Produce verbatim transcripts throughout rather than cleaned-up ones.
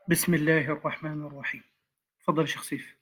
بسم الله الرحمن الرحيم. تفضل شيخ سيف.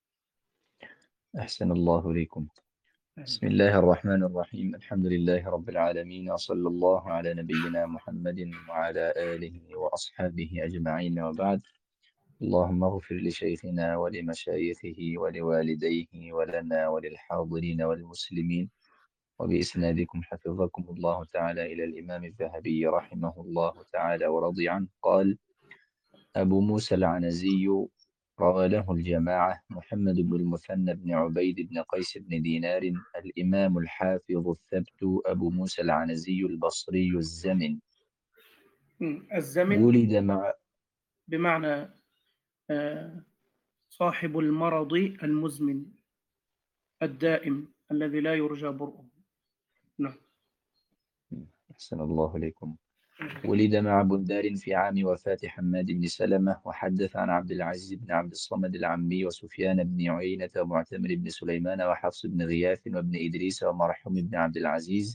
أحسن الله إليكم. أهلا. بسم الله الرحمن الرحيم. الحمد لله رب العالمين، وصلى الله على نبينا محمد وعلى آله وأصحابه أجمعين، وبعد. اللهم اغفر لشيخنا ولمشايخه ولوالديه ولنا وللحاضرين والمسلمين، وبإسنادكم حفظكم الله تعالى إلى الإمام الذهبي رحمه الله تعالى ورضي عنه قال: أبو موسى العنزي روى له الجماعة محمد بن المثنى بن عبيد بن قيس بن دينار الإمام الحافظ الثبت أبو موسى العنزي البصري الزمن، مم. الزمن ولد مع بمعنى آه، صاحب المرض المزمن الدائم الذي لا يرجى برؤه. نعم. أحسن الله إليكم. ولد مع بندار في عام وفاة حماد بن سلمة، وحدث عن عبد العزيز بن عبد الصمد العمي وسفيان بن عيينة ومعتمر بن سليمان وحفص بن غياث وابن إدريس ومرحوم بن عبد العزيز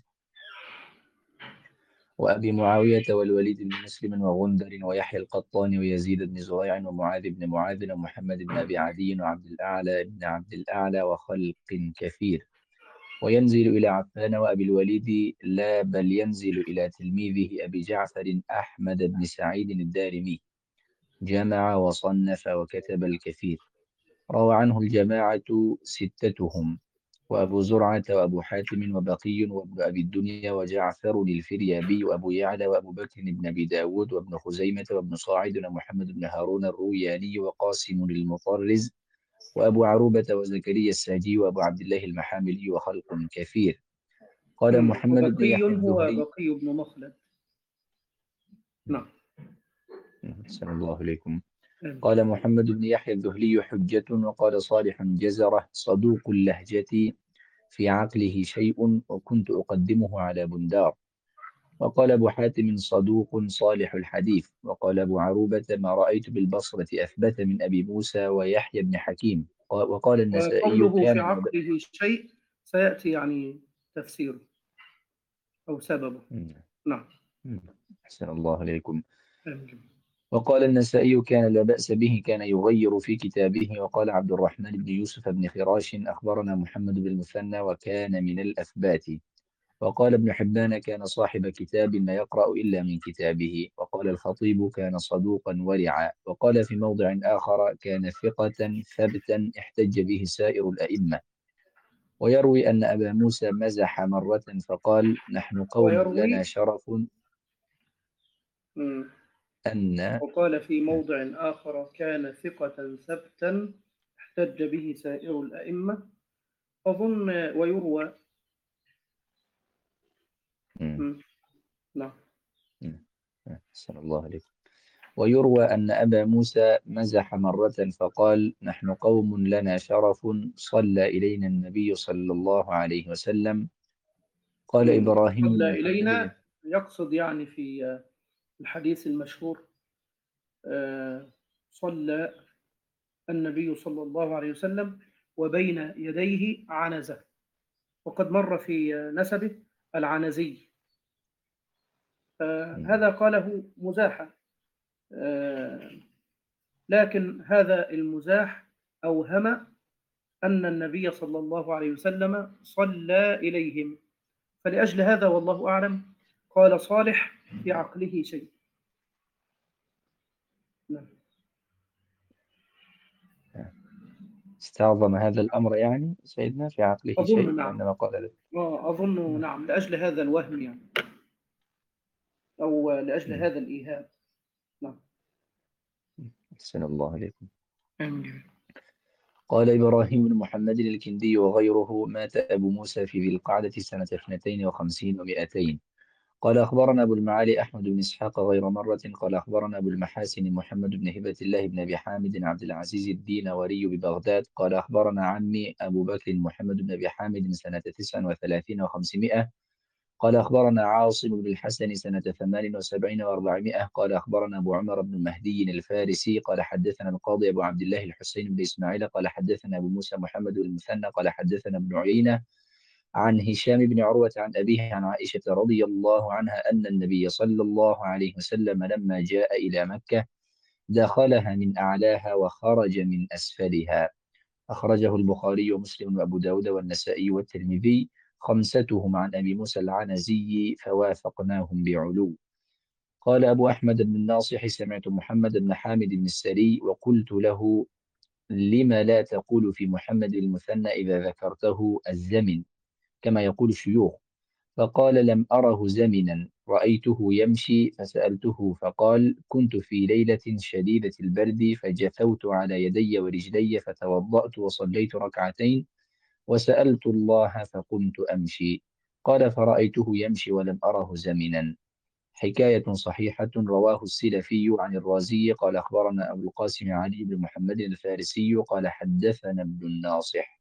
وأبي معاوية والوليد بن مسلم وغندر ويحيى القطان ويزيد بن زريع ومعاذ بن معاذ ومحمد بن أبي عدي وعبد الأعلى بن عبد الأعلى وخلق كثير. وينزل إلى عفان وأبي الوليد، لا بل ينزل إلى تلميذه أبي جعفر أحمد بن سعيد الدارمي. جمع وصنف وكتب الكثير. روى عنه الجماعة ستتهم: وأبو زرعة وأبو حاتم وبقي وابن أبي الدنيا وجعفر الفريابي وأبو يعلى وأبو بكر بن أبي داود وابن خزيمة وابن صاعد ومحمد بن هارون الروياني وقاسم المطرز وأبو عروبة وزكريا الساجي وأبو عبد الله المحاملي وخلق كثير. قال مم. محمد بن وبقي يحيى هو الذهلي. بقي بن مخلد. نعم. أحسن الله إليكم. آمين. قال محمد بن يحيى الذهلي حجة. وقال صالح جزرة صدوق اللهجة، في عقله شيء، وكنت أقدمه على بندار. وقال أبو حاتم صدوق صالح الحديث. وقال أبو عروبة ما رأيت بالبصرة أثبت من أبي موسى ويحيى بن حكيم. وقال النسائي وقوله في كان لب... عقله شيء سيأتي يعني تفسيره أو سببه. نعم. أحسن الله عليكم. آمين. وقال النسائي كان لا بأس به، كان يغير في كتابه. وقال عبد الرحمن بن يوسف بن خراش أخبرنا محمد بن المثنى وكان من الأثبات. وقال ابن حبان كان صاحب كتاب لا يقرأ إلا من كتابه. وقال الخطيب كان صدوقا ورعا. وقال في موضع آخر كان ثقة ثبتا احتج به سائر الأئمة. ويروي أن أبا موسى مزح مرة فقال نحن قوم لنا ويروي. شرف مم. أن. وقال في موضع آخر كان ثقة ثبتا احتج به سائر الأئمة. أظن ويروى. مم. نعم. أحسن الله عليكم. ويروى أن أبا موسى مزح مرة فقال نحن قوم لنا شرف صلى إلينا النبي صلى الله عليه وسلم. قال مم. إبراهيم بن صلى محمد. إلينا يقصد يعني في الحديث المشهور آه، صلى النبي صلى الله عليه وسلم وبين يديه عنزة، وقد مر في نسبه العنزي. هذا قاله مزاحا، آه، لكن هذا المزاح أوهم أن النبي صلى الله عليه وسلم صلى إليهم، فلأجل هذا والله أعلم قال صالح في عقله شيء. نعم. استعظم هذا الأمر يعني سيدنا في عقله شيء أظن نعم. وإنما قال له. أظن نعم لأجل هذا الوهم يعني، أو لأجل هذا الإيهام. نعم. أحسن الله عليكم. آمين. قال إبراهيم بن محمد الكندي وغيره مات أبو موسى في ذي القعدة سنة اثنتين وخمسين ومائتين. قال أخبرنا أبو المعالي أحمد بن إسحاق غير مرة. قال أخبرنا أبو المحاسن محمد بن هبة الله بن أبي حامد عبد العزيز الدينوري ببغداد. قال أخبرنا عمي أبو بكر محمد بن أبي حامد سنة تسع وثلاثين وخمسمائة. قال أخبرنا عاصم بن الحسن سنة ثمان وسبعين وأربعمائة. قال أخبرنا أبو عمر بن مهدي الفارسي قال حدثنا القاضي أبو عبد الله الحسين بن إسماعيل قال حدثنا أبو موسى محمد بن المثنى قال حدثنا ابن عيينة عن هشام بن عروة عن أبيه عن عائشة رضي الله عنها أن النبي صلى الله عليه وسلم لما جاء إلى مكة دخلها من أعلاها وخرج من أسفلها. أخرجه البخاري ومسلم وأبو داود والنسائي والترمذي خمستهم عن أبي موسى العنزي فوافقناهم بعلو. قال أبو أحمد بن الناصح: سمعت محمد بن حامد بن السري وقلت له: لم لا تقول في محمد المثنى إذا ذكرته الزمن كما يقول الشيوخ؟ فقال: لم أره زمنا، رأيته يمشي فسألته فقال: كنت في ليلة شديدة البرد فجثوت على يدي ورجلي فتوضأت وصليت ركعتين وسألت الله فقمت أمشي. قال: فرأيته يمشي ولم أره زمنا. حكاية صحيحة. رواه السلفي عن الرازي قال: أخبرنا أبو القاسم علي بن محمد الفارسي قال: حدثنا ابن الناصح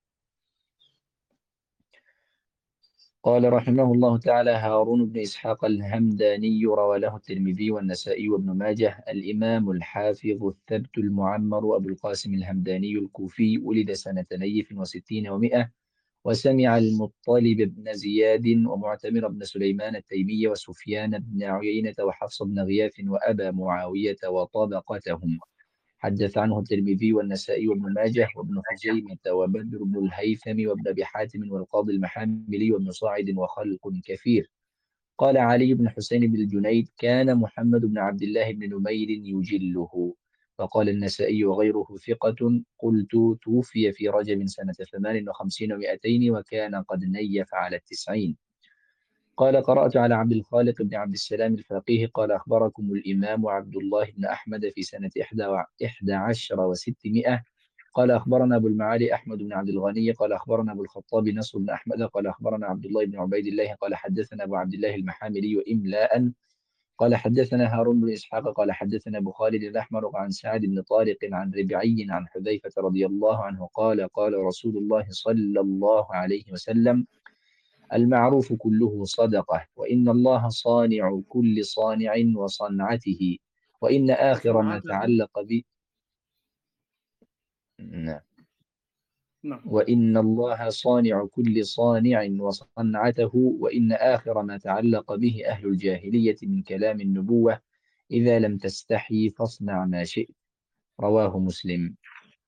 قال رحمه الله تعالى: هارون بن إسحاق الهمداني روى له الترمذي والنسائي وابن ماجه. الإمام الحافظ الثبت المعمر أبو القاسم الهمداني الكوفي ولد سنة نيف وستين ومائة، وسمع المطلب بن زياد ومعتمر بن سليمان التيمي وسفيان بن عيينة وحفص بن غياث وأبا معاوية وطبقتهم. حدث عنه الترمذي والنسائي وابن ماجه وابن خزيمة وبدر بن الهيثم وابن أبي حاتم والقاضي المحاملي وابن صاعد وخلق كثير. قال علي بن حسين بن الجنيد: كان محمد بن عبد الله بن نمير يجله. وقال النسائي وغيره ثقة. قلت: توفي في رجب سنة ثمان وخمسين ومائتين وكان قد نيف على التسعين. قال: قرأت على عبد الخالق بن عبد السلام الفقيه قال: أخبركم الإمام عبد الله بن أحمد في سنة إحدى عشر وستمائة. قال: أخبرنا أبو المعالي أحمد بن عبد الغني قال: أخبرنا أبو الخطاب نصر بن أحمد قال: أخبرنا عبد الله بن عبيد الله قال: حدثنا أبو عبد الله المحاملي إملاء قال: حدثنا هارون بن إسحاق قال: حدثنا أبو خالد الأحمر عن سعد بن طارق عن ربعي عن حذيفة رضي الله عنه قال: قال رسول الله صلى الله عليه وسلم: المعروف كله صدقة، وإن الله صانع كل صانع وصنعته، وإن آخر ما وصنعته. تعلق ب نعم. نعم. وإن الله صانع كل صانع وصنعته، وإن آخر ما تعلق به أهل الجاهلية من كلام النبوة: إذا لم تستحي فاصنع ما شئت. رواه مسلم.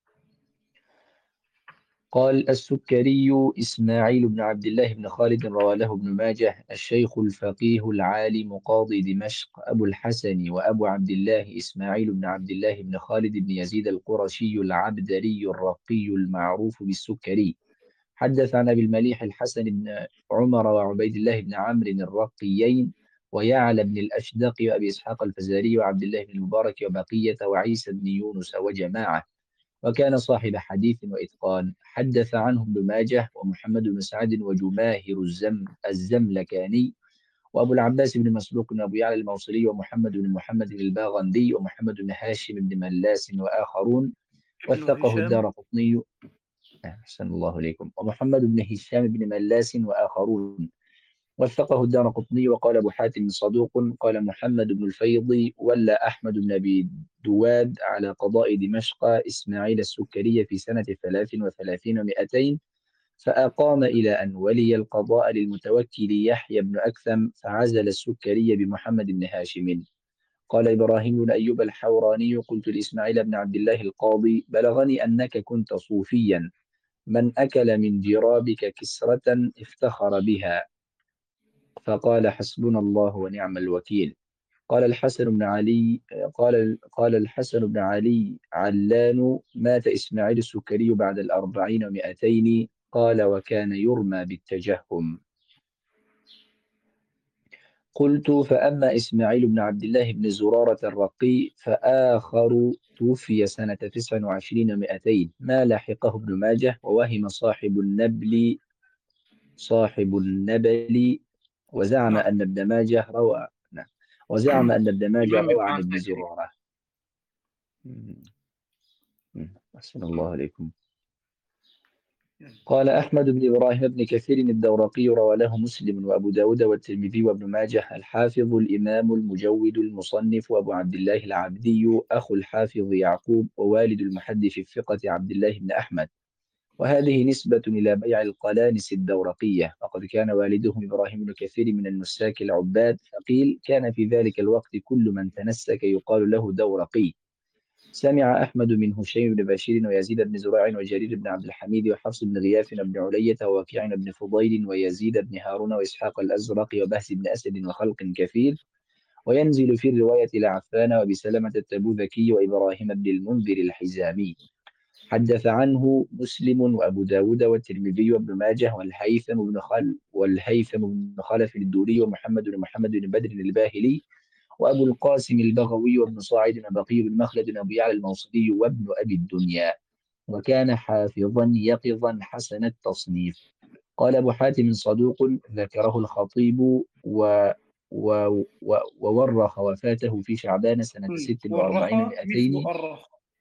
قال السكري إسماعيل بن عبد الله بن خالد روى له ابن ماجه: الشيخ الفقيه العالم قاضي دمشق أبو الحسن وأبو عبد الله إسماعيل بن عبد الله بن خالد بن يزيد القرشي العبدري الرقي المعروف بالسكري. حدث عن أبي المليح الحسن بن عمر وعبيد الله بن عمرو الرقيين ويعلى بن الأشدق وأبي إسحاق الفزاري وعبد الله بن المبارك وبقية وعيسى بن يونس وجماعة، وكان صاحب حديث وإتقان. حدث عنه ابن ماجه ومحمد بن سعد وجماهر الزم الزملكاني وأبو العباس بن مسروق وأبو يعلى الموصلي ومحمد بن محمد الباغندي ومحمد بن هاشم بن ملاس وآخرون. ابن وثقه هشام. الدار قطني. أحسن الله إليكم. ومحمد بن هشام بن ملاس وآخرون. وثقه الدار قطني. وقال أبو حاتم صدوق. قال محمد بن الفيض: ولا أحمد بن أبي دواد على قضاء دمشق إسماعيل السكري في سنة ثلاث وثلاثين ومائتين، فأقام إلى أن ولي القضاء للمتوكل يحيى بن أكثم، فعزل السكري بمحمد بن هاشم. قال إبراهيم بن أيوب الحوراني: قلت لإسماعيل بن عبد الله القاضي: بلغني أنك كنت صوفيا، من أكل من جرابك كسرة افتخر بها. فقال: حسبنا الله ونعم الوكيل. قال الحسن بن علي قال قال الحسن بن علي علان: مات إسماعيل السكري بعد الأربعين ومائتين. قال: وكان يرمى بالتجهم. قلت: فأما إسماعيل بن عبد الله بن زرارة الرقي فآخر توفي سنة تسع وعشرين ومائتين، ما لحقه ابن ماجه، ووهم صاحب النبل صاحب النبل وزعم نعم. أن ابن ماجه روى نعم وزعم أن ابن ماجه إمام روى ابن عن ابن عساكر. زرارة. مم. مم. أحسن الله عليكم. قال أحمد بن إبراهيم بن كثير الدورقي روى له مسلم وأبو داود والترمذي وابن ماجه. الحافظ الإمام المجود المصنف أبو عبد الله العبدي أخو الحافظ يعقوب ووالد المحدث الثقة عبد الله بن أحمد، وهذه نسبة إلى بيع القلانس الدورقية، وقد كان والدهم إبراهيم بن كثير من النساك العباد، فقيل كان في ذلك الوقت كل من تنسك يقال له دورقي. سمع أحمد من هشيم بن بشير ويزيد بن زريع وجرير بن عبد الحميد وحفص بن غياث وابن علية ووكيع بن فضيل ويزيد بن هارون وإسحاق الأزرق وبهز بن أسد وخلق كثير، وينزل في الرواية لعفان وبسلمة التبوذكي وإبراهيم بن المنذر الحزامي. حدث عنه مسلم وأبو داود والترمذي وابن ماجه والهيثم بن خل والهيثم بن خلف الدوري ومحمد بن محمد بن بدر الباهلي وأبو القاسم البغوي وابن صاعد وبقي بن مخلد وأبو يعلى الموصلي وابن أبي الدنيا، وكان حافظا يقظا حسن التصنيف. قال أبو حاتم صدوق ذكره الخطيب و و و وورخ وفاته في شعبان سنة مم. ست ورخ وأربعين مثل ومئتين. أرخ.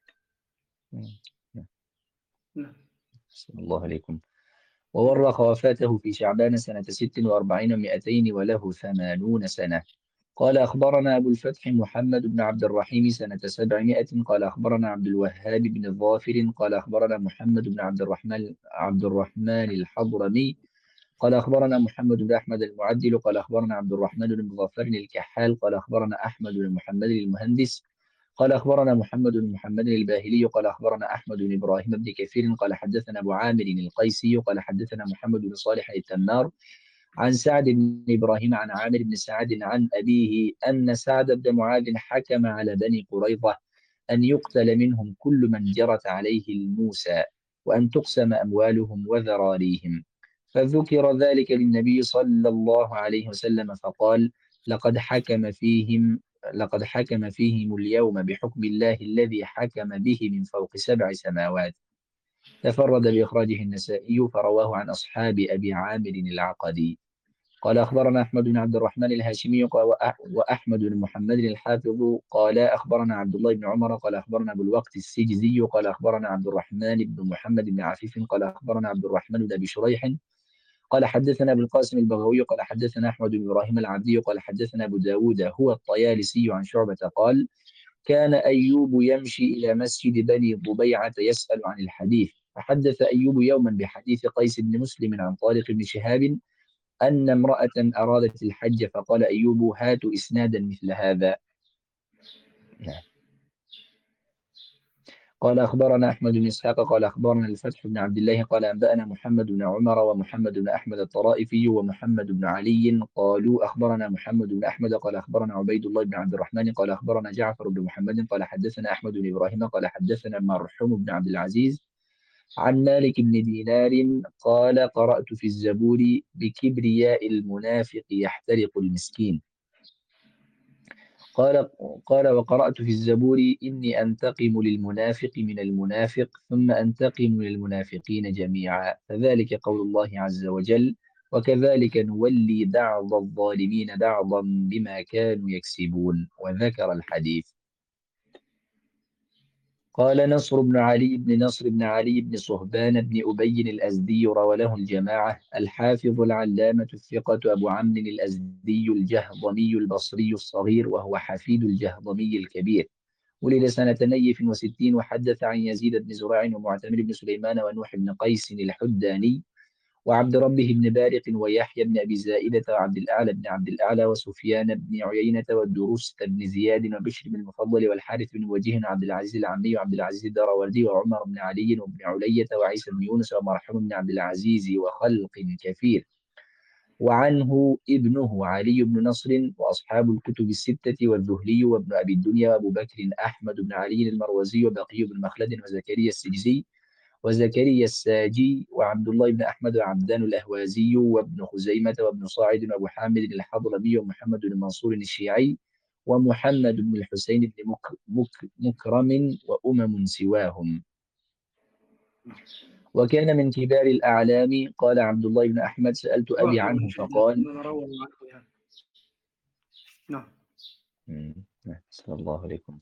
نعم. بسم الله عليكم. وورخ وفاته في شعبان سنة ست وأربعين ومئتين وله ثمانون سنة. قال أخبرنا أبو الفتح محمد بن عبد الرحيم سنة سبعمائة. قال أخبرنا عبد الوهاب بن الظافر قال أخبرنا محمد بن عبد الرحمن عبد الرحمن الحضرمي قال أخبرنا محمد بن أحمد المعدل قال أخبرنا عبد الرحمن بن مظفر الكحال قال أخبرنا أحمد بن محمد المهندس قال أخبرنا محمد بن محمد الباهلي قال أخبرنا أحمد بن إبراهيم بن كثير قال حدثنا أبو عامر القيسي قال حدثنا محمد بن صالح التمار عن سعد بن إبراهيم عن عامر بن سعد عن أبيه أن سعد بن معاذ حكم على بني قريظة أن يقتل منهم كل من جرت عليه الموسى وأن تقسم أموالهم وذراريهم، فذكر ذلك للنبي صلى الله عليه وسلم فقال: لقد حكم فيهم لقد حكم فيهم اليوم بحكم الله الذي حكم به من فوق سبع سماوات. تفرد بإخراجه النسائي فرواه عن أصحاب أبي عامر العقدي. قال أخبرنا أحمد بن عبد الرحمن الهاشمي وأحمد بن محمد الحافظ قال أخبرنا عبد الله بن عمر قال أخبرنا أبو الوقت السجزي قال أخبرنا عبد الرحمن بن محمد بن عفيف قال أخبرنا عبد الرحمن بن أبي شريح قال حدثنا أبو القاسم البغوي قال حدثنا أحمد بن إبراهيم العبدي قال حدثنا أبو داود هو الطيالسي عن شعبة قال: كان أيوب يمشي إلى مسجد بني ضبيعة يسأل عن الحديث، فحدث أيوب يوما بحديث قيس بن مسلم عن طارق بن شهاب أن امرأة أرادت الحج، فقال أيوب: هاتوا إسنادا مثل هذا. قال أخبرنا أحمد بن إسحاق قال أخبرنا الفتح بن عبد الله قال أنبأنا محمد بن عمر ومحمد بن أحمد الطرائفي ومحمد بن علي قالوا أخبرنا محمد بن أحمد قال أخبرنا عبيد الله بن عبد الرحمن قال أخبرنا جعفر بن محمد قال حدثنا أحمد بن إبراهيم قال حدثنا مرحوم بن عبد العزيز عن مالك بن دينار قال: قرأت في الزبور: بكبرياء المنافق يحترق المسكين. قال قال وقرأت في الزبور: إني أنتقم للمنافق من المنافق ثم أنتقم للمنافقين جميعا، فذلك قول الله عز وجل: وكذلك نولي بعض الظالمين بعضا بما كانوا يكسبون، وذكر الحديث. قال نصر بن علي بن نصر بن علي بن صهبان بن أبي الأزدي روى له الجماعة: الحافظ العلامة الثقة أبو عمرو الأزدي الجهضمي البصري الصغير، وهو حفيد الجهضمي الكبير، ولد سنة نيف وستين، وحدث عن يزيد بن زريع ومعتمر بن سليمان ونوح بن قيس الحداني وعبد ربه بن بارق ويحيى بن أبي زائدة وعبد الأعلى بن عبد الأعلى وسفيان بن عيينة والدروس بن زياد وبشر بن المفضل والحارث بن وجيه وعبد العزيز العمي وعبد العزيز الدراوردي وعمر بن علي وابن علية وعيسى بن يونس ومرحوم بن عبد العزيز وخلق كثير. وعنه ابنه علي بن نصر وأصحاب الكتب الستة والذهلي وابن أبي الدنيا وأبو بكر أحمد بن علي المروزي وبقي بن مخلد وزكريا السجزي وزكريا الساجي وعبد الله بن أحمد وعبدان الأهوازي وابن خزيمة وابن صاعد وأبو حامد الحضرمي ومحمد بن منصور الشيعي ومحمد بن الحسين بن مك مك مكرم وأمم سواهم. وكان من كبار الأعلام. قال عبد الله بن أحمد: سألت أبي عنه فقال. نعم. صلى الله عليكم.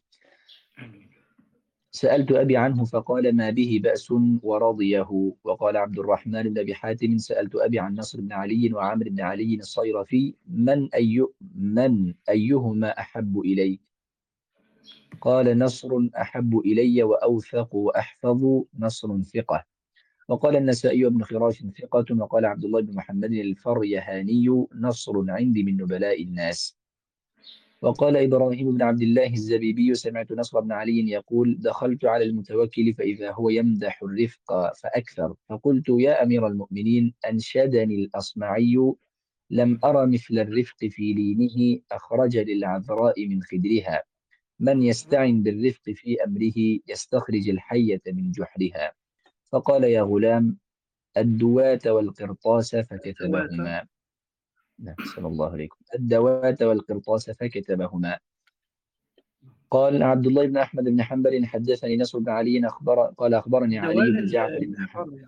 سألت أبي عنه فقال: ما به بأس ورضيه. وقال عبد الرحمن بن أبي حاتم: سألت أبي عن نصر بن علي وعمر بن علي الصيرفي: من أي من أيهما أحب إليك؟ قال: نصر أحب إلي وأوثق وأحفظ، نصر ثقة. وقال النسائي بن خراش ثقة. وقال عبد الله بن محمد الفريهاني: نصر عندي من نبلاء الناس. وقال إبراهيم بن عبد الله الزبيبي سمعت نصر بن علي يقول دخلت على المتوكل فإذا هو يمدح الرفق فأكثر، فقلت يا أمير المؤمنين أنشدني الأصمعي لم أر مثل الرفق في لينه أخرج للعذراء من خدرها، من يستعن بالرفق في أمره يستخرج الحية من جحرها. فقال يا غلام الدوات والقرطاس ذوات. فكتبهما. نعم، أحسن الله عليكم. الدوات والقرطاس فكتبهما. قال عبد الله بن أحمد بن حنبل حدثني نصر بن علي أخبر قال أخبرني علي دوال بن ال- جعفر بن محمد. المحبر يعني.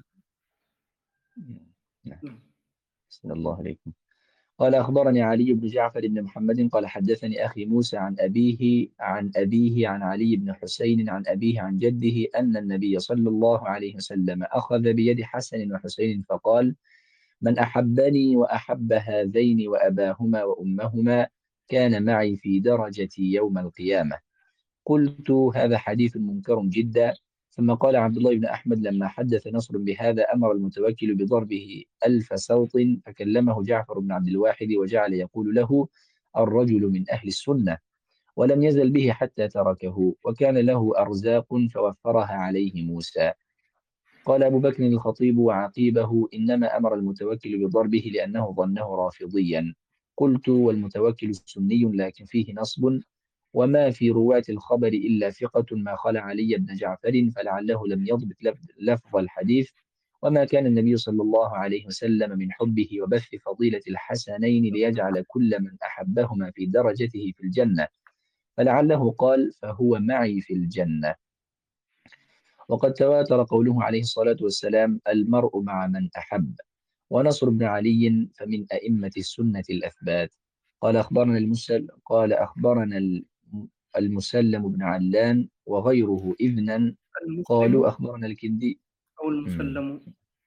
نعم، نعم. أحسن الله عليكم. قال أخبرني علي بن جعفر بن محمد قال حدثني أخي موسى عن أبيه عن أبيه عن علي بن حسين عن أبيه عن جده أن النبي صلى الله عليه وسلم أخذ بيد حسن وحسين فقال من أحبني وأحب هذين وأباهما وأمهما كان معي في درجتي يوم القيامة. قلت هذا حديث منكر جدا. ثم قال عبد الله بن أحمد لما حدث نصر بهذا أمر المتوكل بضربه ألف صوت، فكلمه جعفر بن عبد الواحد وجعل يقول له الرجل من أهل السنة، ولم يزل به حتى تركه، وكان له أرزاق فوفرها عليه موسى. قال أبو بكر الخطيب وعقيبه إنما أمر المتوكل بضربه لأنه ظنه رافضيا. قلت والمتوكل سني لكن فيه نصب، وما في رواة الخبر إلا ثقة ما خلا علي بن جعفر، فلعله لم يضبط لف- لفظ الحديث. وما كان النبي صلى الله عليه وسلم من حبه وبث فضيلة الحسنين ليجعل كل من أحبهما في درجته في الجنة، فلعله قال فهو معي في الجنة. وقد تواتر قوله عليه الصلاة والسلام المرء مع من أحب. ونصر بن علي فمن أئمة السنة الأثبات. قال أخبرنا المسل قال أخبرنا الم- المسلم بن علان وغيره إذنا قالوا المسلم أخبرنا الكندي. أو مم. المسلم.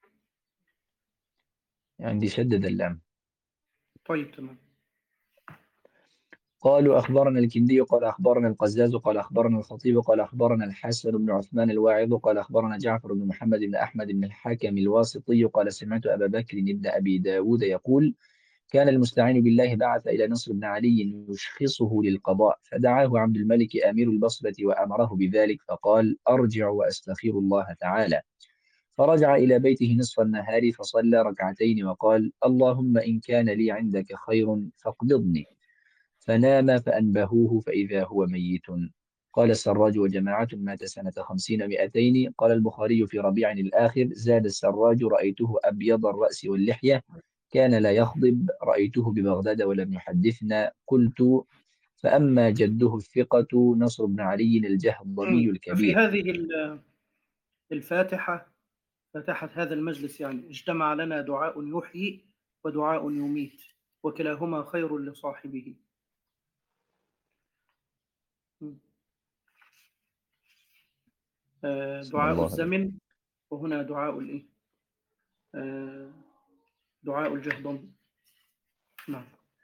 عندي شدد اللام. طيب تمام. قالوا أخبرنا الكندي قال أخبرنا القزاز قال أخبرنا الخطيب قال أخبرنا الحسن بن عثمان الواعظ قال أخبرنا جعفر بن محمد بن أحمد بن الحكم الواسطي قال سمعت أبا بكر بن أبي داود يقول كان المستعين بالله بعث إلى نصر بن علي يشخصه للقضاء، فدعاه عبد الملك أمير البصرة وأمره بذلك، فقال أرجع وأستخير الله تعالى. فرجع إلى بيته نصف النهار فصلى ركعتين وقال اللهم إن كان لي عندك خير فاقبضني، فنام فأنبهوه فإذا هو ميت. قال السراج وجماعة مات سنة خمسين مئتين. قال البخاري في ربيع الآخر زاد السراج رأيته أبيض الرأس واللحية كان لا يخضب رأيته ببغداد ولم يحدثنا. قلت فأما جده الثقة نصر بن علي الجهضمي مم. ففي الكبير. هذه ال- الفاتحة، فاتحة هذا المجلس يعني، اجتمع لنا دعاء يحيي ودعاء يميت، وكلاهما خير لصاحبه. مم. آه، بسم دعاء الله عليك. الزمن، وهنا دعاء الإيه؟ آه، دعاء الجهضم. نعم.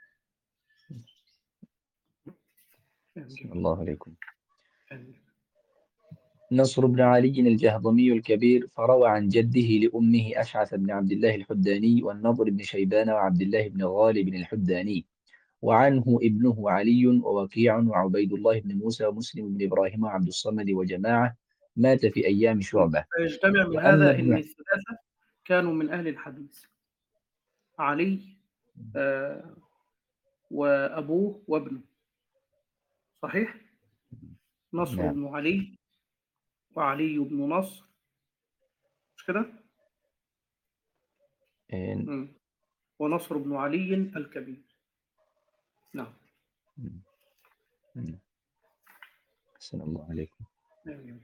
بسم آمين. الله عليكم. آمين. نصر بن علي الجهضمي الكبير فروى عن جده لأمه أشعث بن عبد الله الحداني والنضر بن شيبان وعبد الله بن غالب الحداني، وعنه ابنه علي ووكيع وعبيد الله بن موسى ومسلم بن إبراهيم وعبد الصمد وجماعة، مات في أيام مم. شعبة. فيجتمع من وأما هذا إن ابن الثلاثة كانوا من أهل الحديث: علي، آه، وأبوه وابنه. صحيح؟ نصر نعم. بن علي، وعلي بن نصر، مش كده؟ إن- مم. ونصر بن علي الكبير. نعم. أحسن الله عليكم. آمين.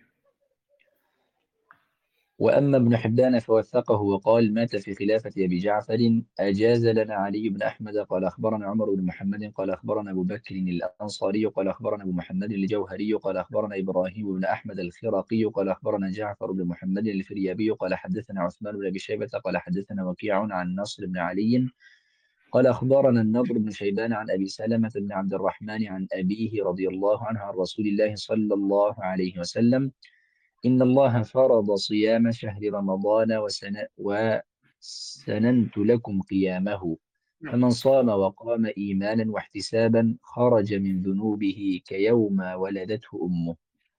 وأما ابن حبان فوثقه وقال مات في خلافة أبي جعفر. أجاز لنا علي بن أحمد قال أخبرنا عمر بن محمد قال أخبرنا أبو بكر الأنصاري قال أخبرنا أبو محمد الجوهري قال أخبرنا إبراهيم بن أحمد الخرقي قال أخبرنا جعفر بن محمد الفريابي قال حدثنا عثمان بن أبي شيبة قال حدثنا وكيع عن نصر بن علي قال أخبرنا النضر بن شيبان عن أبي سلمة بن عبد الرحمن عن أبيه رضي الله عنه عن رسول الله صلى الله عليه وسلم إن الله فرض صيام شهر رمضان وسن وسننت لكم قيامه، فمن صام وقام إيمانا واحتسابا خرج من ذنوبه كيوم ولدته أمه.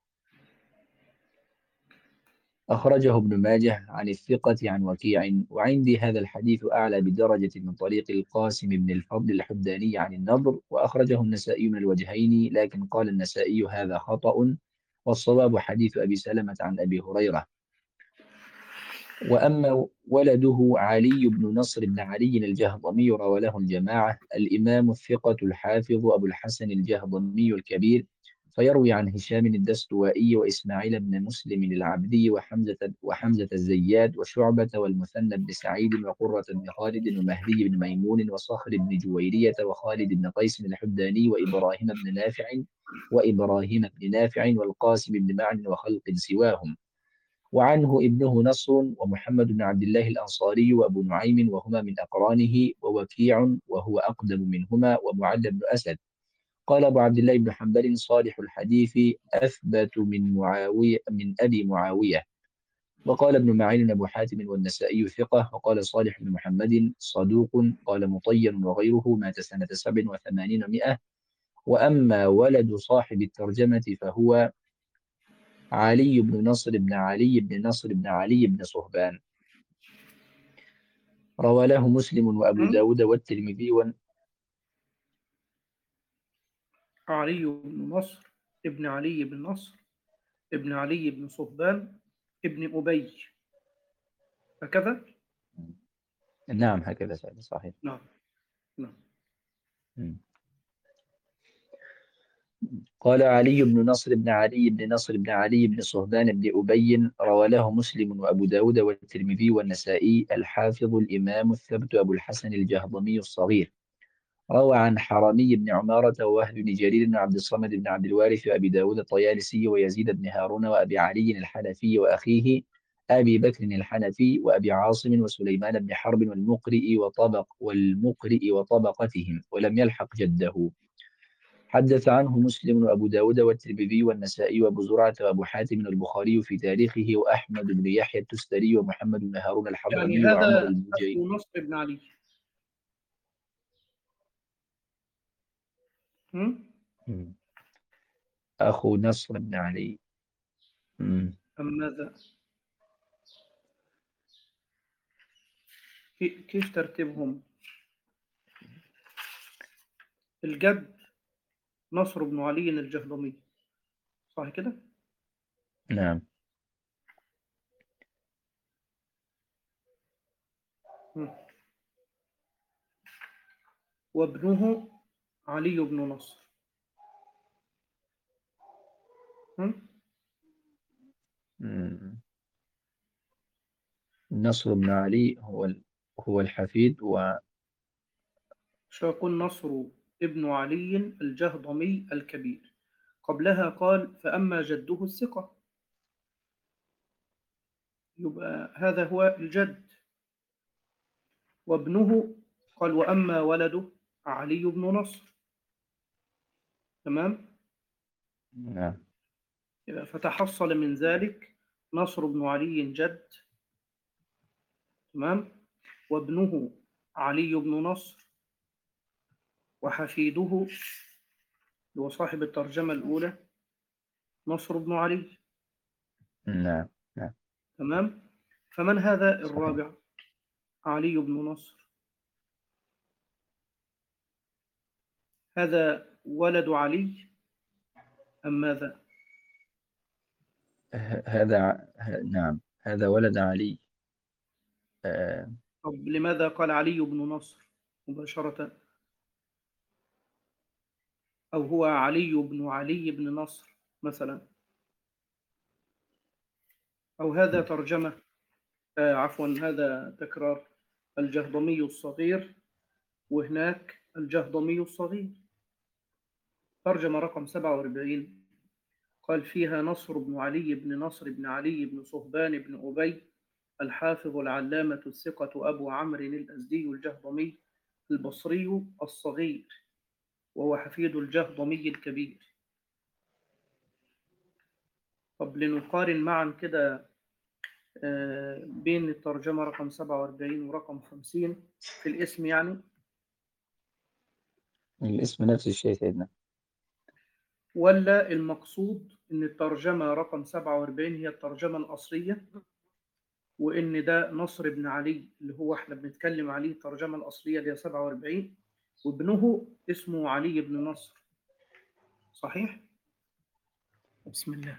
أخرجه ابن ماجه عن الثقة عن وكيع. وعندي هذا الحديث أعلى بدرجة من طريق القاسم بن الفضل الحداني عن النضر، وأخرجه النسائي من الوجهين، لكن قال النسائي هذا خطأ، والصواب حديث أبي سلمة عن أبي هريرة. وأما ولده علي بن نصر بن علي الجهضمي روى له الجماعة، الإمام الثقة الحافظ أبو الحسن الجهضمي الكبير، فيروي عن هشام الدستوائي وإسماعيل بن مسلم العبدي وحمزة وحمزة الزيات وشعبة والمثنى بن سعيد وقرة بن خالد ومهدي بن ميمون وصخر بن جويرية وخالد بن قيس الحداني وإبراهيم بن نافع وإبراهيم بن نافع والقاسم بن معن وخلق سواهم. وعنه ابنه نصر ومحمد بن عبد الله الأنصاري وأبو نعيم وهما من أقرانه، ووكيع وهو أقدم منهما، ومعل بن أسد. قال أبو عبد الله بن حنبل صالح الحديث أثبت من معاوية من أبي معاوية. وقال ابن معين أبو حاتم والنسائي ثقة. وقال صالح بن محمد صدوق. قال مطير وغيره مات سنة سبع وثمانين ومائة. وأما ولد صاحب الترجمة فهو علي بن نصر بن علي بن نصر بن علي بن صهبان، روى له مسلم وأبو م? داود والترمذي و... علي بن نصر ابن علي بن نصر ابن علي بن صهبان ابن أبي، هكذا؟ نعم هكذا سعد صحيح. نعم نعم. م. قال علي بن نصر بن علي بن نصر بن علي بن صهبان بن أبي، روى له مسلم وأبو داود والترمذي والنسائي الحافظ الإمام الثبت أبو الحسن الجهضمي الصغير. روى عن حرمي بن عمارة ووهب بن جرير بن عبد الصمد بن عبد الوارث وأبي داود الطيالسي ويزيد بن هارون وأبي علي الحنفي وأخيه أبي بكر الحنفي وأبي عاصم وسليمان بن حرب والمقرئ وطبق والمقرئ وطبقتهم، ولم يلحق جده. حدث عنه مسلم وأبو داود والترمذي والنسائي وأبو زرعة وأبو حاتم البخاري في تاريخه، وأحمد بن يحيى التستري ومحمد بن هارون يعني الحضرمي وعمر هذا البجيلي. أخو نصر بن علي. م? أخو نصر بن علي. مم. أم ماذا؟ كي- كيف ترتيبهم؟ الجد نصر بن علي الجهضمي، صح كده؟ نعم. م. وابنه علي بن نصر. م? مم. نصر بن علي هو ال- هو الحفيد و شيكون نصر ابن علي الجهضمي الكبير. قبلها قال فأما جده الثقة، يبقى هذا هو الجد. وابنه قال وأما ولده علي بن نصر. تمام. نعم. يبقى فتحصل من ذلك نصر بن علي جد. تمام. وابنه علي بن نصر، وحفيده اللي هو صاحب الترجمة الأولى نصر بن علي. نعم. نعم تمام. فمن هذا صحيح. الرابع؟ علي بن نصر، هذا ولد علي أم ماذا؟ ه- هذا ع- ه- نعم هذا ولد علي. آه، طب لماذا قال علي بن نصر مباشرة؟ أو هو علي بن علي بن نصر مثلا، أو هذا ترجمة، آه عفوا هذا تكرار. الجهضمي الصغير، وهناك الجهضمي الصغير. ترجمة رقم سبعة وأربعين قال فيها نصر بن علي بن نصر بن علي بن صهبان بن أبي الحافظ العلامة الثقة أبو عمرو الأزدي الجهضمي البصري الصغير، وهو حفيد الجهضمي الكبير. طب لنقارن معا كده آه، بين الترجمة رقم سبعة وأربعين ورقم خمسين في الاسم يعني. الاسم نفس الشيء سيدنا. ولا المقصود إن الترجمة رقم سبعة وأربعين هي الترجمة الأصلية، وإن ده نصر بن علي اللي هو إحنا بنتكلم عليه الترجمة الأصلية اللي هي سبعة وأربعين، وابنه اسمه علي بن نصر. صحيح؟ بسم الله.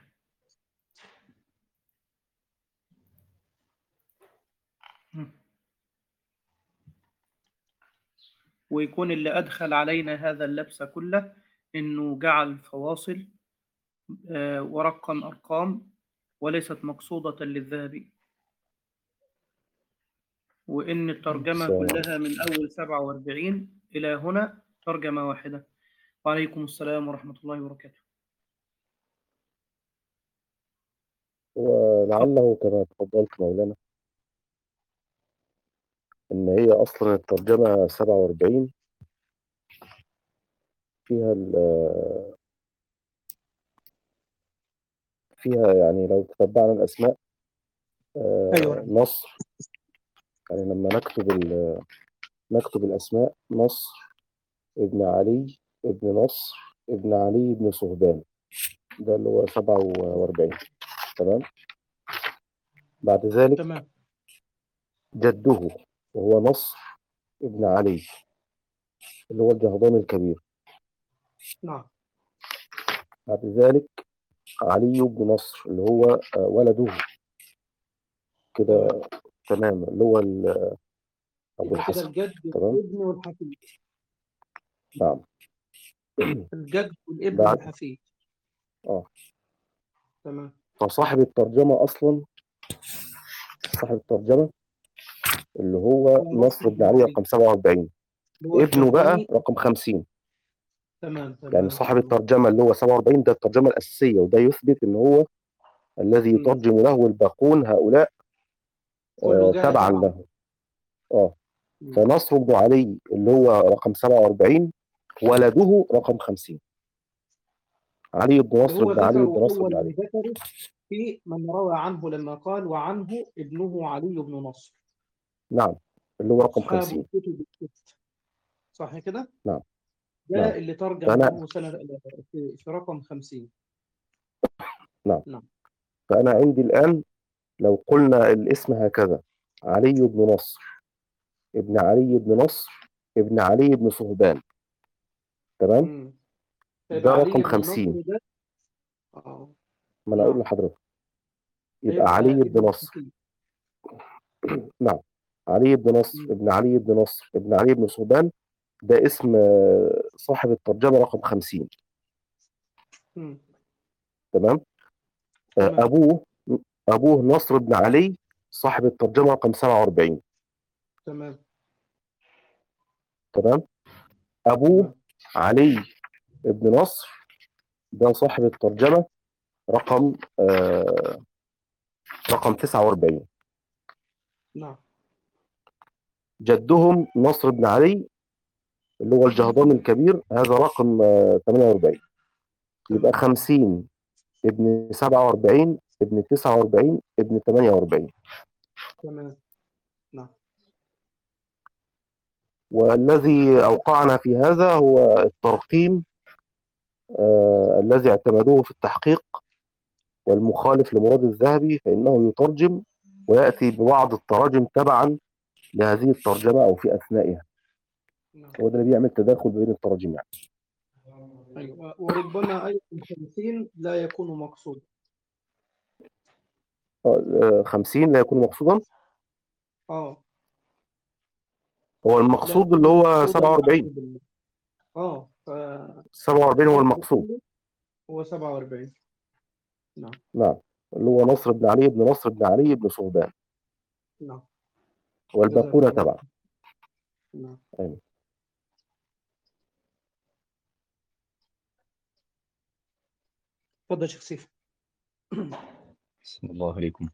ويكون اللي أدخل علينا هذا اللبس كله إنه جعل فواصل آه، ورقم أرقام وليست مقصودة للذهبي، وإن الترجمة كلها من أول سبعة وأربعين إلى هنا ترجمة واحدة. وعليكم السلام ورحمة الله وبركاته. ولعله كما تفضلت مولانا إن هي أصلا الترجمة سبعة وأربعين فيها ال- فيها يعني لو تتبعنا الأسماء آه، أيوة. نصر، يعني لما نكتب ال- نكتب الأسماء نصر ابن علي ابن نصر ابن علي ابن صهبان، ده اللي هو سبعة وأربعين. تمام. بعد ذلك تمام. جده وهو نصر ابن علي اللي هو الجهضمي الكبير. نعم. بعد ذلك علي بن نصر اللي هو آه، ولده كده. تمام. تمام، اللي هو ال- أبو يبقى كده الحسن. الجد تمام. والابن والحفيد. نعم. الجد والابن بعد والحفيد. اه تمام. فصاحب الترجمة أصلا، صاحب الترجمة اللي هو هو نصر نصر بن بن علي علي رقم سبعة وأربعين، اللي هو ابنه بقى الجهضمي. رقم خمسين. تمام يعني تمام صاحب تمام. الترجمة اللي هو سبعة وأربعين ده الترجمة الأساسية، وده يثبت إن هو الذي مم. يترجم له والباقون هؤلاء كله آه جاء تبعا تبعا. له. اه مم. فنصر بن علي اللي هو رقم سبعة وأربعين ولده رقم خمسين، علي بن اللي نصر هو بن علي ذكره بن نصر بن أول من علي. ذكره في من روى عنه لما قال وعنه ابنه علي بن نصر. نعم، اللي هو رقم أصحاب خمسين. الكتب الست. صح كده؟ نعم. نعم. ده اللي ترجم فأنا له سنة في, في رقم خمسين. نعم نعم. فأنا عندي الآن لو قلنا الاسم هكذا: علي بن نصر ابن علي بن نصر ابن علي بن صهبان. تمام. مم. ده يبقى رقم علي بن خمسين. نصر ده. اه. ما انا اقول نعم. لحضرتك يبقى هيبقى علي ابن بن نصر. الحفيد. نعم، علي بن نصر مم. ابن علي بن نصر ابن علي بن صهبان، ده اسم آه، صاحب الترجمة رقم خمسين. مم. تمام. آه، تمام. ابوه ابوه نصر بن علي صاحب الترجمة رقم سبعة وأربعين. تمام. تمام. ابوه تمام. علي بن نصر ده صاحب الترجمة رقم آه رقم تسعة وأربعين. نعم. جدهم نصر بن علي اللي هو الجهضمي الكبير، هذا رقم آه ثمانية وأربعين. يبقى تمام. خمسين ابن سبعة وأربعين ابن تسعة وأربعين ابن ثمانية وأربعين. تمام. نعم. والذي أوقعنا في هذا هو الترقيم آه الذي اعتمدوه في التحقيق، والمخالف لمراد الذهبي فإنه يترجم ويأتي ببعض التراجم تبعا لهذه الترجمة أو في أثنائها. نعم. هو ده اللي بيعمل تداخل بين التراجم يعني. أيوة. وربما أيضا خمسين لا يكون مقصود. آه، خمسين لا يكون مقصودا. اه. هو لا المقصود اللي يكون هو مقصودا سبعة وأربعين. يعني بال... اه ف سبعة وأربعين هو الأصل المقصود. كله هو سبعة وأربعين. نعم. نعم، اللي هو نصر بن علي بن نصر بن علي بن صهبان، نعم. جزاك والباقون الله. تبعا. نعم. أيوة. تفضل يا شيخ سيف. بسم الله عليكم.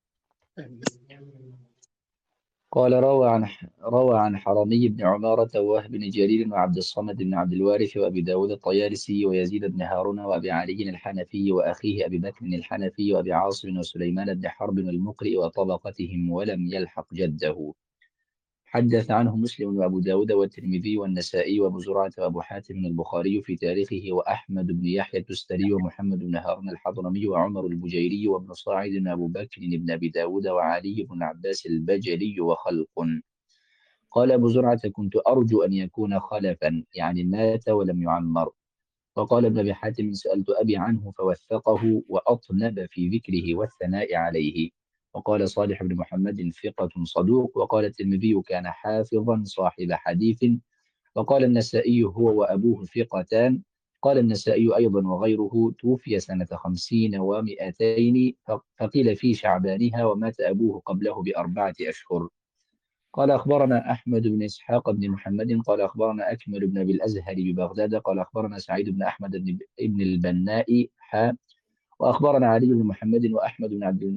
قال روى عن روى عن حرمي بن عمارة ووهب بن جرير وعبد الصمد بن عبد الوارث وأبي داود الطيالسي ويزيد بن هارون وأبي علي الحنفي وأخيه أبي بكر الحنفي وأبي عاصم وسليمان بن حرب المقرئ وطبقتهم ولم يلحق جده. حدث عنه مسلم وأبو داود والترمذي والنسائي وأبو زرعة وأبو حاتم البخاري في تاريخه، وأحمد بن يحيى التستري ومحمد بن هارون الحضرمي وعمر البجيري وابن صاعد وأبو بكر بن أبي داود وعلي بن عباس البجلي وخلق. قال أبو زرعة: كنت أرجو أن يكون خلفا، يعني مات ولم يعمر. وقال ابن أبي حاتم: سألت أبي عنه فوثقه وأطنب في ذكره والثناء عليه. وقال صالح بن محمد: ثقة صدوق. وقال الترمذي: كان حافظا صاحب حديث. وقال النسائي: هو وأبوه ثقتان. قال النسائي أيضا وغيره: توفي سنة خمسين ومئتين، فقيل في شعبانها، ومات أبوه قبله بأربعة أشهر. قال أخبرنا أحمد بن إسحاق بن محمد قال أخبرنا أكمل بن أبي الأزهر ببغداد قال أخبرنا سعيد بن أحمد بن ابن البناء حا وأخبرنا علي بن محمد وأحمد بن عبد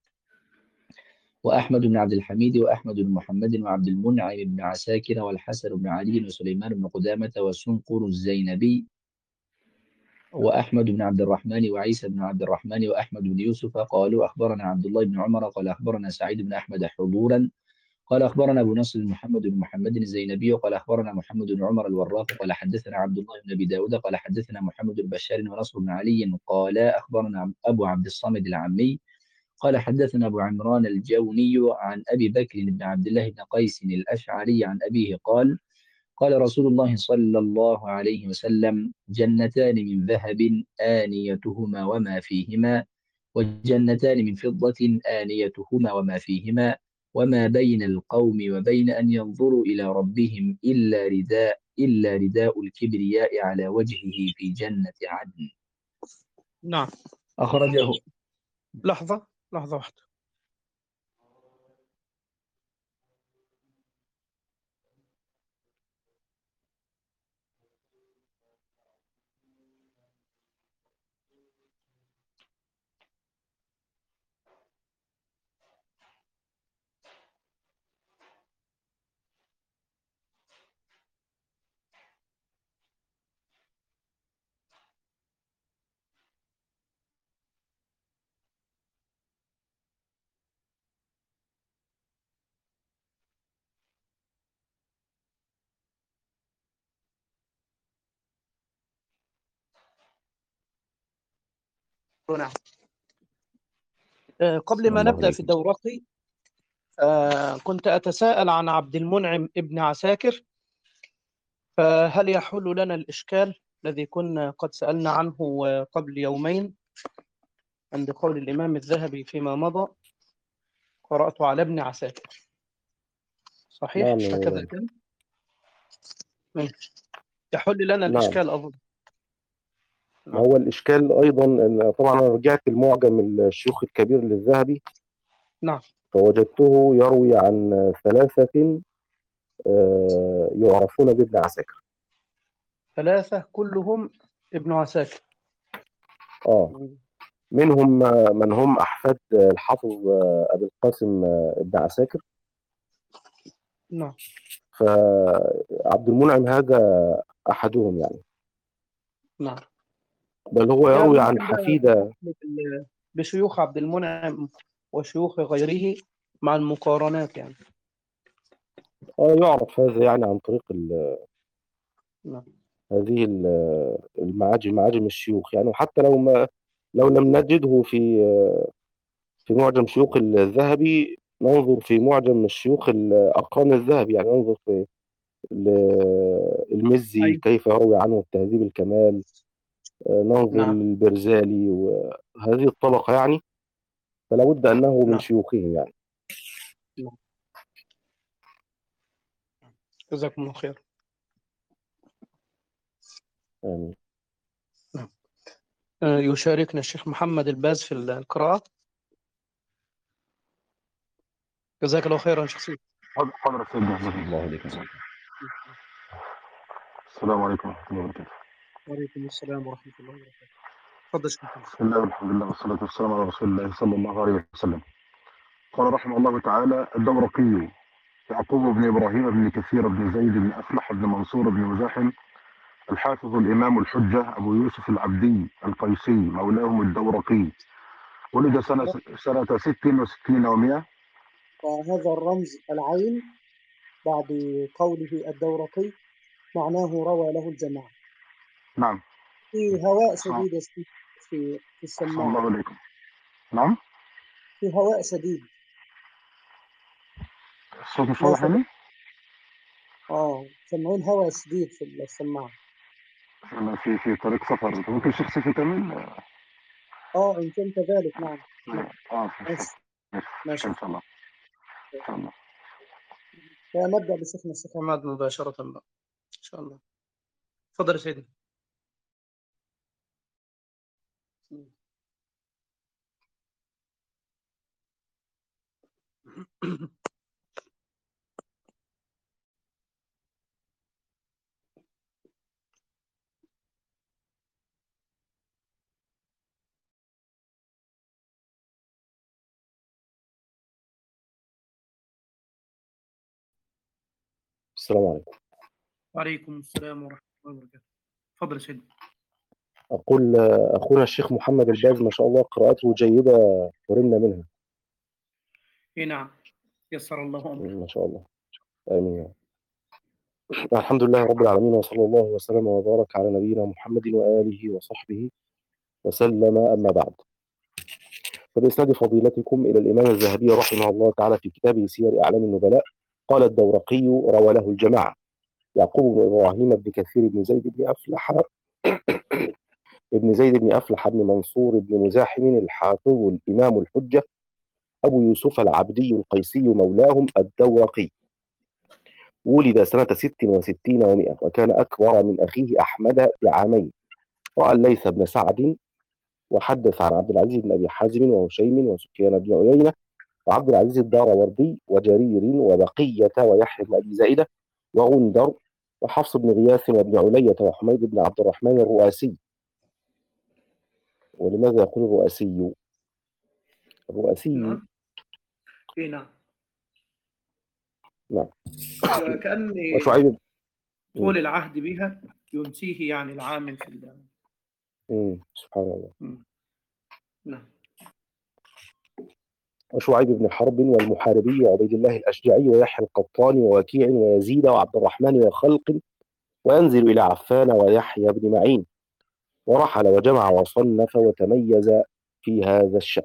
وأحمد بن عبد الحميد وأحمد بن محمد وعبد المنعم بن عساكر والحسن بن علي وسليمان بن قدامة وسنقر الزينبي وأحمد بن عبد الرحمن وعيسى بن عبد الرحمن وأحمد بن يوسف قالوا أخبرنا عبد الله بن عمر قال أخبرنا سعيد بن أحمد حضورا قال أخبرنا أبو نصر محمد بن محمد الزينبي قال أخبرنا محمد بن عمر الوراق قال حدثنا عبد الله بن أبي داود قال حدثنا محمد بن بشار ونصر بن علي قال أخبرنا أبو عبد الصمد العمي قال حدثنا أبو عمران الجوني عن أبي بكر بن عبد الله بن قيس الأشعري عن أبيه قال قال رسول الله صلى الله عليه وسلم: جنتان من ذهب آنيتهما وما فيهما، وجنتان من فضة آنيتهما وما فيهما، وما بين القوم وبين أن ينظروا إلى ربهم إلا رداء إلا رداء الكبرياء على وجهه في جنة عدن. نعم. أخرجه. لحظة لحظة واحدة. نعم. آه، قبل ما نبدأ في الدورقي آه، كنت أتساءل عن عبد المنعم ابن عساكر، فهل يحل لنا الإشكال الذي كنا قد سألنا عنه قبل يومين عند قول الإمام الذهبي فيما مضى: قرأت على ابن عساكر. صحيح؟ نعم. هكذا كان يحل لنا نعم. الإشكال أظن. ما هو الإشكال أيضا أن طبعا أنا رجعت المعجم الشيوخ الكبير للذهبي. نعم. فوجدته يروي عن ثلاثة آه، يعرفون بابن عساكر. ثلاثة كلهم ابن عساكر. آه منهم من هم أحفاد الحافظ أبي القاسم ابن عساكر. نعم. فعبد المنعم هذا أحدهم يعني. نعم. بل هو يروي عن حفيدة بشيوخ عبد المنعم وشيوخ غيره مع المقارنات يعني. آه يعرف هذا يعني عن طريق ال نعم. هذه المعاجم معاجم الشيوخ يعني. وحتى لو ما لو لم نجده في في معجم شيوخ الذهبي ننظر في معجم الشيوخ الأقران الذهبي يعني. ننظر في المزي أيوة. كيف يروي عنه التهذيب الكمال. ننظر نعم. للبرزالي وهذه الطبقة يعني. فلا بد أنه من نعم. شيوخهم يعني. نعم. جزاكم الله خير. آمين. نعم. يشاركنا الشيخ محمد الباز في القراءة. جزاك الله خيرا شخصيا. حضرتك سيدنا جزاك الله عليك. السلام عليكم ورحمة الله وبركاته. وعليكم السلام ورحمة الله وبركاته. تفضل شيخ محمد. بسم الله والحمد لله والصلاة والسلام على رسول الله صلى الله عليه وسلم. قال رحمه الله تعالى: الدورقي يعقوب بن إبراهيم بن كثير بن زيد بن أفلح بن منصور بن مزاحم الحافظ الإمام الحجة أبو يوسف العبدي القيسي مولاهم الدورقي، ولد سنة سنة ست وستين ومئة. وهذا الرمز العين بعد قوله الدورقي معناه روى له الجماعة. نعم. في هواء السلام شديد في في في السلام السماعة، الله عليكم. نعم. في هواء شديد الصوت مش ما واضح سمع. يعني؟ اه سمعين هواء شديد في السماعة. أنا في في طريق سفر، ممكن الشيخ سيف يكمل؟ اه إن كان كذلك نعم. نعم اه في السفر. ماشي ماشي ماشي. إن شاء الله. إن شاء الله. فنبدأ بشيخنا الشيخ عماد مباشرة بقى إن شاء الله. تفضل يا سيدي. السلام عليكم. وعليكم السلام ورحمة الله وبركاته. تفضل يا سيدي. أقول آه، أخونا الشيخ محمد الباز ما شاء الله قراءته جيدة ورمنا منها. إيه نعم، يسر الله أمره. ما شاء الله. آمين. الحمد لله رب العالمين، وصلى الله وسلم وبارك على نبينا محمد وآله وصحبه وسلم. أما بعد، فبإسناد فضيلتكم إلى الإمام الذهبي رحمه الله تعالى في كتابه سير أعلام النبلاء، قال الدورقي روى له الجماعة يعقوب بن إبراهيم بن كثير بن زيد بن أفلح ابن زيد بن أفلح بن منصور بن مزاحم الحافظ الإمام الحجة أبو يوسف العبدي القيسي مولاهم الدورقي، ولد سنة ست وستين ومائة، وكان أكبر من أخيه أحمد بعامين. رأى الليث بن سعد، وحدث عن عبد العزيز بن أبي حازم وهشيم وسفيان بن عيينة وعبد العزيز الداروردي وجرير وبقية ويحيى بن أبي زائدة وغندر وحفص بن غياث وابن علية وحميد بن عبد الرحمن الرؤاسي. ولماذا يقول الرؤاسي؟ الرؤاسي نعم. إيه نعم. نعم. وكأن وشعيب طول العهد بها ينسيه يعني العامل في الله. مم. سبحان الله. مم. نعم. وشعيب بن حرب والمحاربي وعبيد الله الأشجعي ويحيى القطاني ووكيع ويزيد وعبد الرحمن وخلق، وينزل إلى عفان ويحيى بن معين، ورحل وجمع وصنف وتميز في هذا الشأن.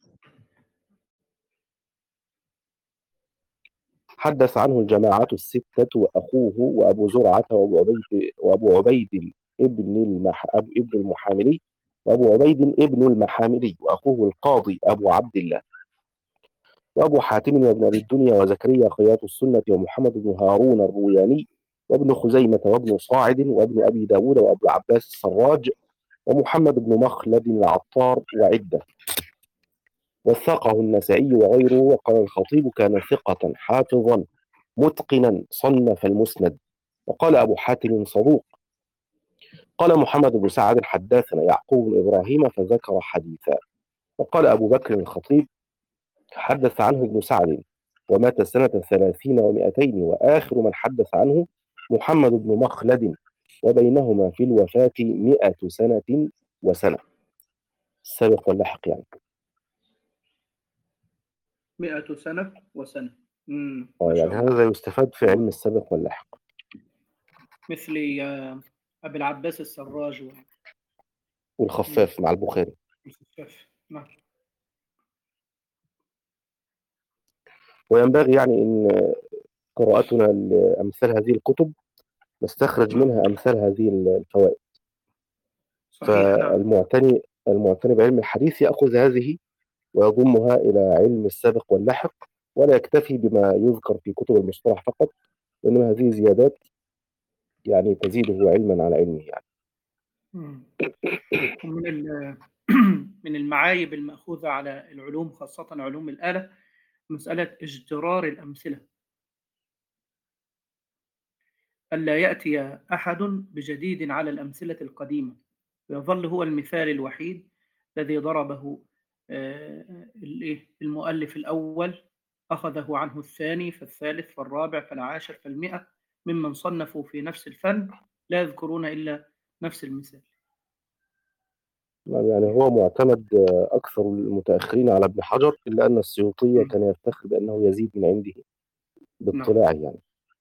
حدث عنه الجماعة الستة وأخوه وأبو زرعة وأبو عبيد وأبو عبيد ابن المح... ابن المحاملي وأبو عبيد ابن المحاملي وأخوه القاضي أبو عبد الله وأبو حاتم وابن أبي الدنيا وزكريا خياط السنة ومحمد بن هارون الروياني وابن خزيمة وابن صاعد وابن أبي داود وأبو العباس السراج ومحمد بن مخلد العطار وعدة. وثقه النسائي وغيره. وقال الخطيب كان ثقة حافظا متقنا صنف المسند. وقال أبو حاتم صدوق. قال محمد بن سعد حدثنا يعقوب بن إبراهيم فذكر حديثا. وقال أبو بكر الخطيب حدث عنه ابن سعد ومات سنة ثلاثين ومائتين، وآخر من حدث عنه محمد بن مخلد، وبينهما في الوفاة مئة سنة وسنة. السابق واللاحق يعني. مئة سنة وسنة. مم. آه ما يعني شاء الله. هذا يستفاد في علم السابق واللاحق. مثل آه، أبي العباس السراج و- والخفاف مع البخاري. والخفاف. نعم. وينبغي يعني أن قراءتنا لأمثال هذه الكتب نستخرج نعم. منها أمثال هذه الفوائد. صحيح. نعم. فالمعتني المعتني بعلم الحديث يأخذ هذه ويضمها إلى علم السابق واللاحق، ولا يكتفي بما يذكر في كتب المصطلح فقط، وإنما هذه زيادات يعني تزيده علما على علمه يعني. مم. ومن ال- من المعايب المأخوذة على العلوم خاصة علوم الآلة مسألة اجترار الأمثلة، ألا يأتي أحد بجديد على الأمثلة القديمة ويظل هو المثال الوحيد الذي ضربه آه، الإيه؟ المؤلف الأول أخذه عنه الثاني فالثالث فالرابع فالعاشر فالمئة ممن صنفوا في نفس الفن لا يذكرون إلا نفس المثال. يعني هو معتمد أكثر المتأخرين على ابن حجر، إلا أن السيوطي م. كان يفتخر بأنه يزيد من عنده نعم. باطلاعه يعني.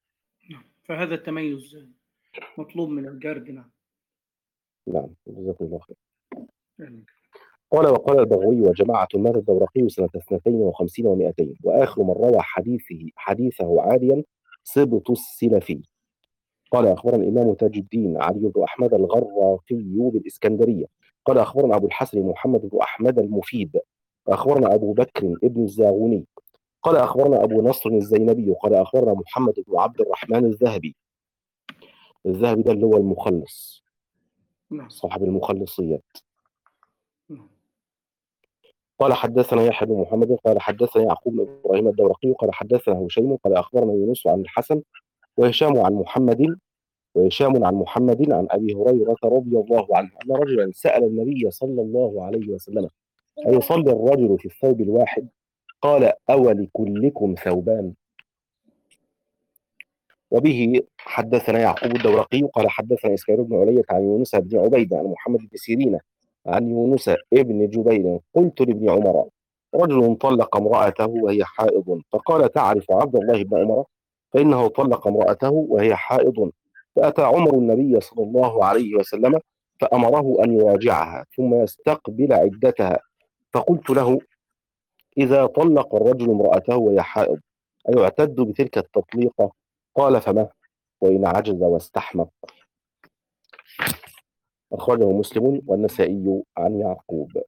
فهذا التميز مطلوب من الجارد. نعم. نعم، جزاكم الله خير. يعني قال وقال البغوي وجماعة مات الدورقي سنة اثنتين وخمسين ومائتين، وآخر من روى حديثه حديثه عاليا سبط السلفي. قال أخبرنا الإمام تاج الدين علي بن أحمد الغراقي بالإسكندرية. قال أخبرنا أبو الحسن محمد بن أحمد المفيد. أخبرنا أبو بكر ابن الزاغوني. قال أخبرنا أبو نصر الزينبي. قال أخبرنا محمد بن عبد الرحمن الذهبي. الذهبي ده اللي هو المخلص، نعم. صاحب المخلصيات. نعم. قال حدثنا يحيى بن محمد قال حدثنا يعقوب بن ابراهيم الدورقي قال حدثنا هشيم قال اخبرنا يونس عن الحسن وهشام عن محمد وهشام عن محمد عن ابي هريره رضي الله عنه ان رجلا سال النبي صلى الله عليه وسلم ايصلي الرجل في الثوب الواحد؟ قال اولكلكم ثوبان؟ وبه حدثنا يعقوب الدورقي قال حدثنا اسماعيل بن علية عن يونس بن عبيده عن محمد بن سيرين عن يونس ابن جبير قلت لابن عمر رجل طلق امرأته وهي حائض، فقال تعرف عبد الله بن عمر؟ فإنه طلق امرأته وهي حائض. فأتى عمر النبي صلى الله عليه وسلم فأمره أن يراجعها ثم يستقبل عدتها، فقلت له إذا طلق الرجل امرأته وهي حائض أيعتد بتلك التطليقة؟ قال فما وإن عجز واستحمق. أخرجه مسلم والنسائي عن يعقوب.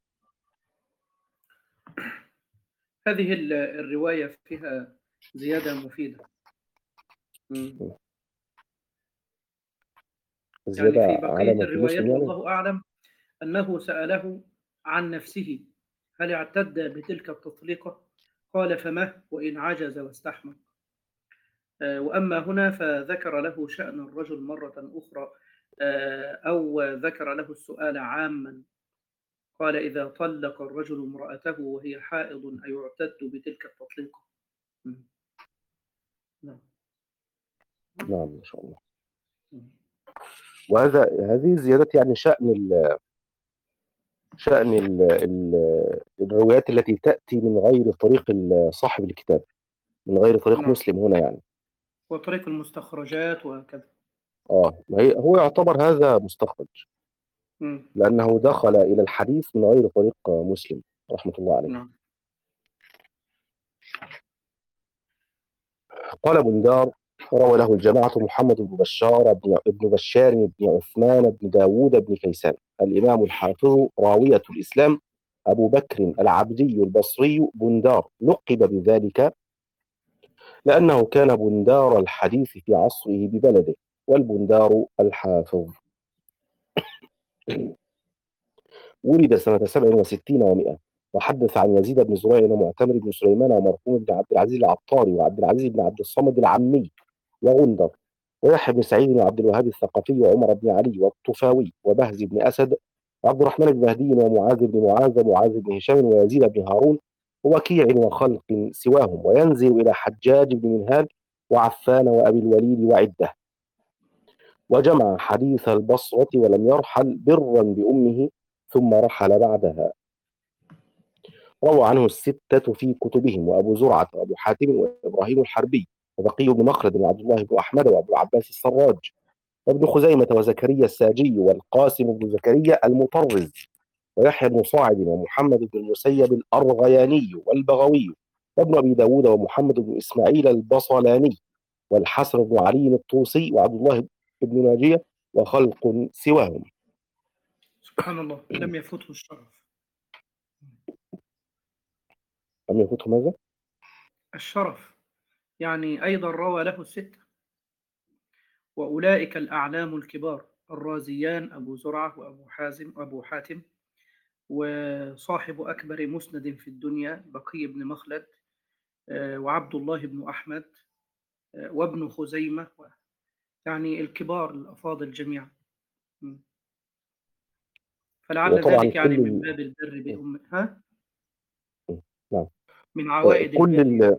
هذه ال- الرواية فيها زيادة مفيدة. مم. يعني زيادة في على بقية ما في الروايات مسلم يعني. والله أعلم أنه سأله عن نفسه هل اعتد بتلك التطليقة؟ قال فما وإن عجز واستحمق. آه، وأما هنا فذكر له شأن الرجل مرة أخرى، آه، أو ذكر له السؤال عاما. قال إذا طلق الرجل امرأته وهي حائض أيعتد بتلك التطليقة؟ مم. نعم. نعم ما شاء الله. مم. وهذا هذه الزيادات يعني شأن ال شأن ال ال الروايات التي تأتي من غير طريق ال- صاحب الكتاب، من غير طريق نعم. مسلم هنا يعني. وطريق المستخرجات وكذا. اه ما هي هو يعتبر هذا مستخرج مم. لأنه دخل إلى الحديث من غير طريق مسلم رحمة الله عليه. نعم. قال بندار روى له الجماعة محمد بن بشار بن ابن بشار بن عثمان بن داود بن كيسان. الإمام الحافظ راوية الإسلام أبو بكر العبدي البصري بندار لقب بذلك لأنه كان بندار الحديث في عصره ببلده، والبندار الحافظ. ولد سنة سبع وستين ومائة، وحدث عن يزيد بن زريع ومعتمر بن سليمان ومرحوم بن عبد العزيز العطاري وعبد العزيز بن عبد الصمد العمي وغندر ويحيى بن سعيد وعبد الوهاب الثقفي وعمر بن علي والطفاوي وبهز بن أسد وعبد الرحمن بن مهدي ومعاذ بن معاذ ومعاذ بن هشام ويزيد بن هارون ووكيع وخلق سواهم، وينزل إلى حجاج بن منهال وعفان وأبي الوليد وعدة. وجمع حديث البصرة ولم يرحل برا بأمه ثم رحل بعدها. روى عنه الستة في كتبهم وأبو زرعة وأبو حاتم وإبراهيم الحربي وبقي بن مخلد وعبد الله بن أحمد وأبو العباس السراج وابن خزيمة وزكريا الساجي والقاسم بن زكريا المطرز ويحيى بن صاعد ومحمد بن المسيب الأرغياني والبغوي وابن أبي داود ومحمد بن إسماعيل البصلاني والحسن بن علي الطوسي وعبد الله بن ناجية وخلق سواهم. سبحان الله، لم يفوته الشرف. لم يفوته ماذا؟ الشرف يعني أيضا روى له الستة، وأولئك الأعلام الكبار الرازيان أبو زرعة وأبو حازم وأبو حاتم وصاحب أكبر مسند في الدنيا بقي بن مخلد وعبد الله بن أحمد وابن خزيمة، يعني الكبار الأفاضل جميعا. فلعل ذلك يعني من باب البر بأم ها نعم من عوائد كل البر.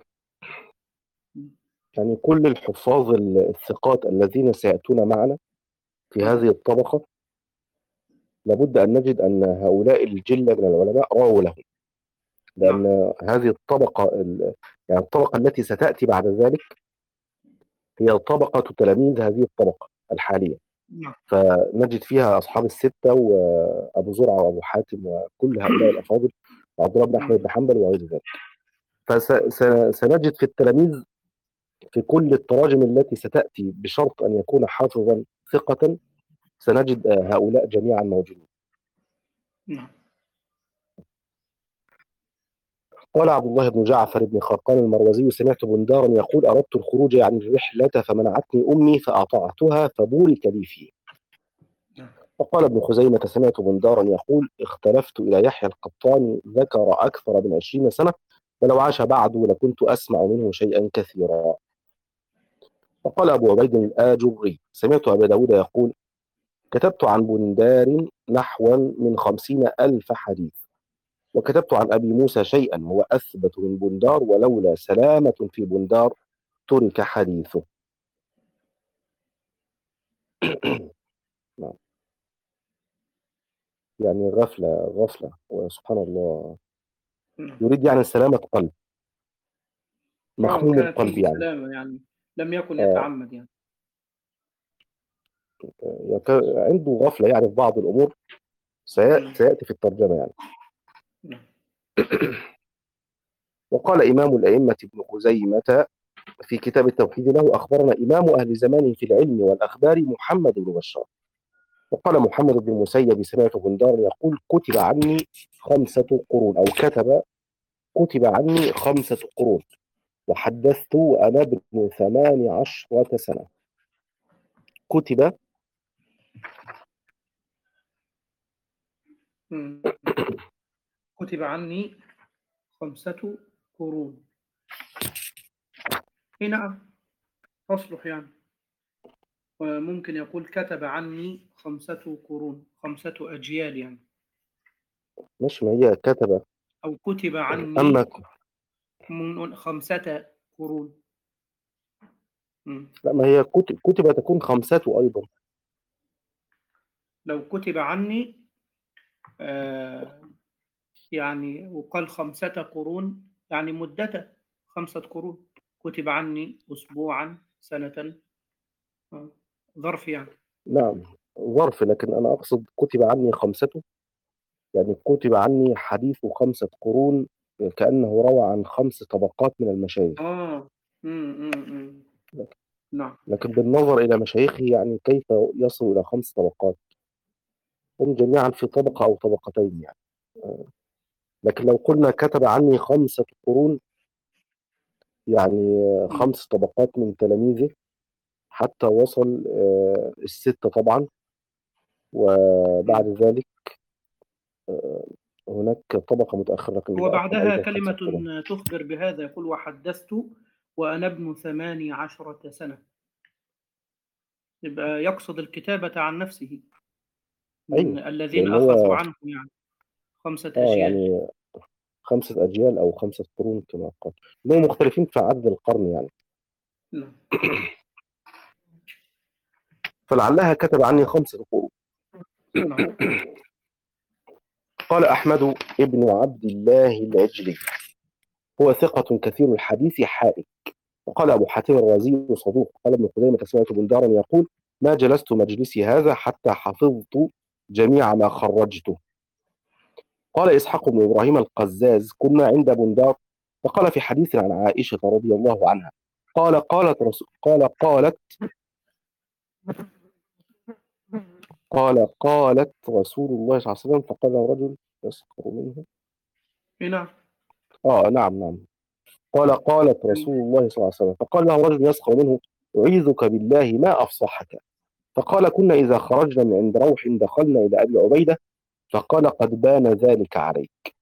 يعني كل الحفاظ الثقات الذين سيأتون معنا في هذه الطبقة لابد أن نجد أن هؤلاء الجلة من العلماء رووا لهم، لأن نعم. هذه الطبقة يعني الطبقة التي ستأتي بعد ذلك هي طبقة تلاميذ هذه الطبقة الحالية، نعم فنجد فيها أصحاب الستة وأبو زرعة وأبو حاتم وكل هؤلاء الأفاضل وعبد الله بن أحمد مم. بن حنبل وغير ذلك. فسنجد في التلاميذ في كل التراجم التي ستأتي بشرط أن يكون حافظا ثقة سنجد هؤلاء جميعا موجودين. نعم قال عبد الله بن جعفر بن خرقان المروزي: سمعت بندارا يقول: أردت الخروج عن الرحلة فمنعتني أمي فأطعتها فبورك لي فيه. نعم وقال ابن خزيمة: سمعت بندارا يقول: اختلفت إلى يحيى القطان ذكر أكثر من عشرين سنة ولو عاش بعد لكنت أسمع منه شيئا كثيرا. وقال أبو عبيد الآجري: سمعت أبا داود يقول: كتبت عن بندار نحوا من خمسين ألف حديث، وكتبت عن أبي موسى شيئا هو أثبت من بندار، ولولا سلامة في بندار ترك حديثه. نعم. يعني غفلة غفلة وسبحان الله، نعم يريد يعني سلامة قلب، اه مخموم كانت القلب فيه يعني. سلامة يعني، لم يكن آه يتعمد يعني. يك- عنده غفلة يعني في بعض الأمور سيأتي, مم. سيأتي في الترجمة يعني. نعم وقال إمام الأئمة ابن خزيمة في كتاب التوحيد له: أخبرنا إمام أهل زمانه في العلم والأخبار محمد بن بشار. وقال محمد بن المسيب: سمعت بندار يقول: كتب عني خمسة قرون، أو كتب كتب عني خمسة قرون وحدثت وأنا ابن ثمان عشرة سنة. كتب مم. كتب عني خمسة قرون. إيه نعم تصلح يعني، وممكن يقول كتب عني خمسة قرون، خمسة أجيال يعني، مش ما هي كتب، أو كتب أما عني من خمسة قرون. مم. لا، ما هي كتب, كتب تكون خمسة أيضا. لو كتب عني آه يعني وقال خمسة قرون يعني مدة خمسة قرون، كتب عني أسبوعا سنة، آه، ظرف يعني. نعم ظرف، لكن أنا أقصد كتب عني خمسة، يعني كتب عني حديث خمسة قرون، كأنه روى عن خمس طبقات من المشايخ. آه مم. مم. مم. نعم لكن بالنظر إلى مشايخه يعني كيف يصل إلى خمس طبقات؟ هم جميعا في طبقة أو طبقتين يعني. لكن لو قلنا كتب عني خمسة قرون يعني مم. خمس طبقات من تلاميذه حتى وصل آه، الستة طبعا. وبعد مم. ذلك آه، هناك طبقة متأخرة لكن لا أقل وبعدها أيضا خمسة كلمة قرون. تخبر بهذا، يقول وحدثت وأنا ابن ثماني عشرة سنة، يبقى يقصد الكتابة عن نفسه من أيوه، الذين لأن أخذوا هو عنه يعني خمسة آه أجيال. يعني خمسة أجيال أو خمسة قرون كما قال، هم مختلفين في عدد القرن يعني. نعم فلعلها كتب عني خمسة قرون. نعم قال أحمد ابن عبد الله العجلي: هو ثقة كثير الحديث حائك. وقال أبو حاتم الرازي: صدوق. قال ابن خزيمة: سمعت بندارا يقول: ما جلست مجلسي هذا حتى حفظت جميع ما خرجته. قال إسحاق بن إبراهيم القزاز: كنا عند بندار فقال في حديث عن عائشة رضي الله عنها قال قالت رسول قال قالت قال قالت رسول الله صلى الله عليه وسلم، فقال رجل يسخر منه. نعم آه نعم نعم قال قالت رسول الله صلى الله عليه وسلم، فقال له رجل يسخر منه: أعيذك بالله ما أفصحك. فقال: كنا إذا خرجنا من عند روح دخلنا إلى أبي عبيدة، فقال: قد بان ذلك عليك.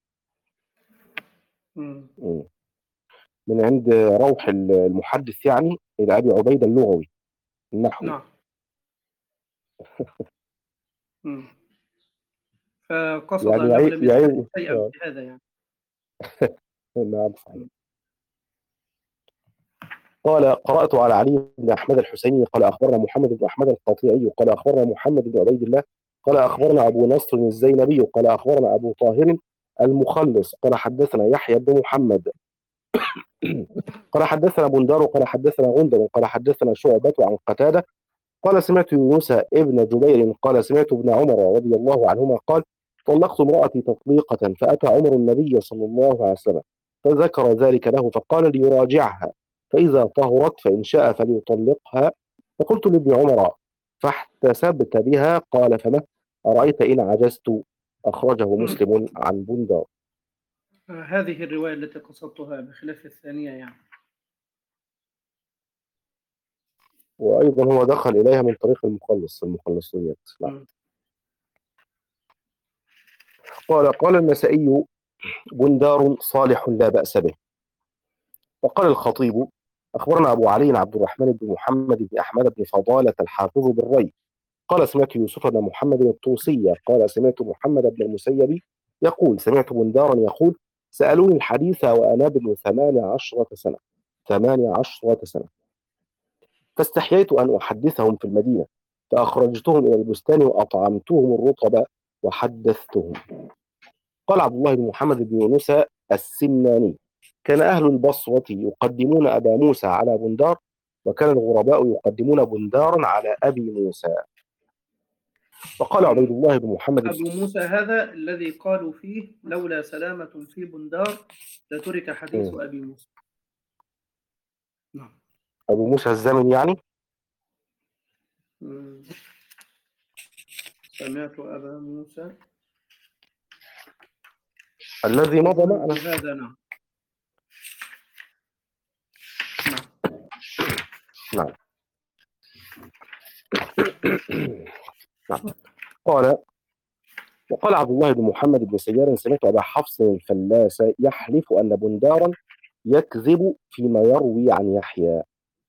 مم. من عند روح المحدث يعني إلى أبي عبيدة اللغوي النحوي. نعم مم. فقصد يعني أنه يعي لم يستفد يعي شيئا آه، في هذا يعني. نعم صحيح. مم. قال: قرأت على علي بن أحمد الحسيني قال أخبرنا محمد بن أحمد القطيعي قال أخبرنا محمد بن عبيد الله قال أخبرنا أبو نصر الزينبي قال أخبرنا أبو طاهر المخلص قال حدثنا يحيى بن محمد قال حدثنا بندار قال حدثنا غندر قال حدثنا شعبة عن قتادة قال سمعت يونس ابن جبير قال سمعت ابن عمر رضي الله عنهما قال طلقت امرأتي تطليقة فأتى عمر النبي صلى الله عليه وسلم فذكر ذلك له فقال ليراجعها فإذا طهرت فإن شاء فليطلقها. فقلت لابن عمر فاحتسبت بها قال فما أرأيت إن عجزت؟ أخرجه مسلم عن بندار. هذه الرواية التي قصدتها بخلاف الثانية يعني. وأيضا هو دخل إليها من طريق المخلص المخلصيات. لا. قال قال النسائي بندار صالح لا بأس به. وقال الخطيب أخبرنا أبو علي عبد الرحمن بن محمد بن أحمد بن فضالة الحافظ بالري قال سمعت يوسف بن محمد الطوسي قال سمعت محمد بن المسيب يقول سمعت بندارا يقول سألوني الحديث وأنا ابن ثمان عشرة سنة ثمان عشرة سنة فاستحييت أن أحدثهم في المدينة فأخرجتهم إلى البستان وأطعمتهم الرطب وحدثتهم. قال عبد الله بن محمد بن يونس السمناني كان أهل البصرة يقدمون أبا موسى على بندار وكان الغرباء يقدمون بندارا على أبي موسى. وقال عبيد الله بن محمد أبو موسى هذا الذي قالوا فيه لولا سلامة في بندار لترك حديث م. أبي موسى. نعم. أبو موسى الزمن يعني م. سمعت أبا موسى الذي مضى معنا هذا. نعم. نعم. نعم. قال وقال عبد الله بن محمد بن سيار سمعت أبا حفص الفلاس يحلف أن بندارا يكذب فيما يروي عن يحيى.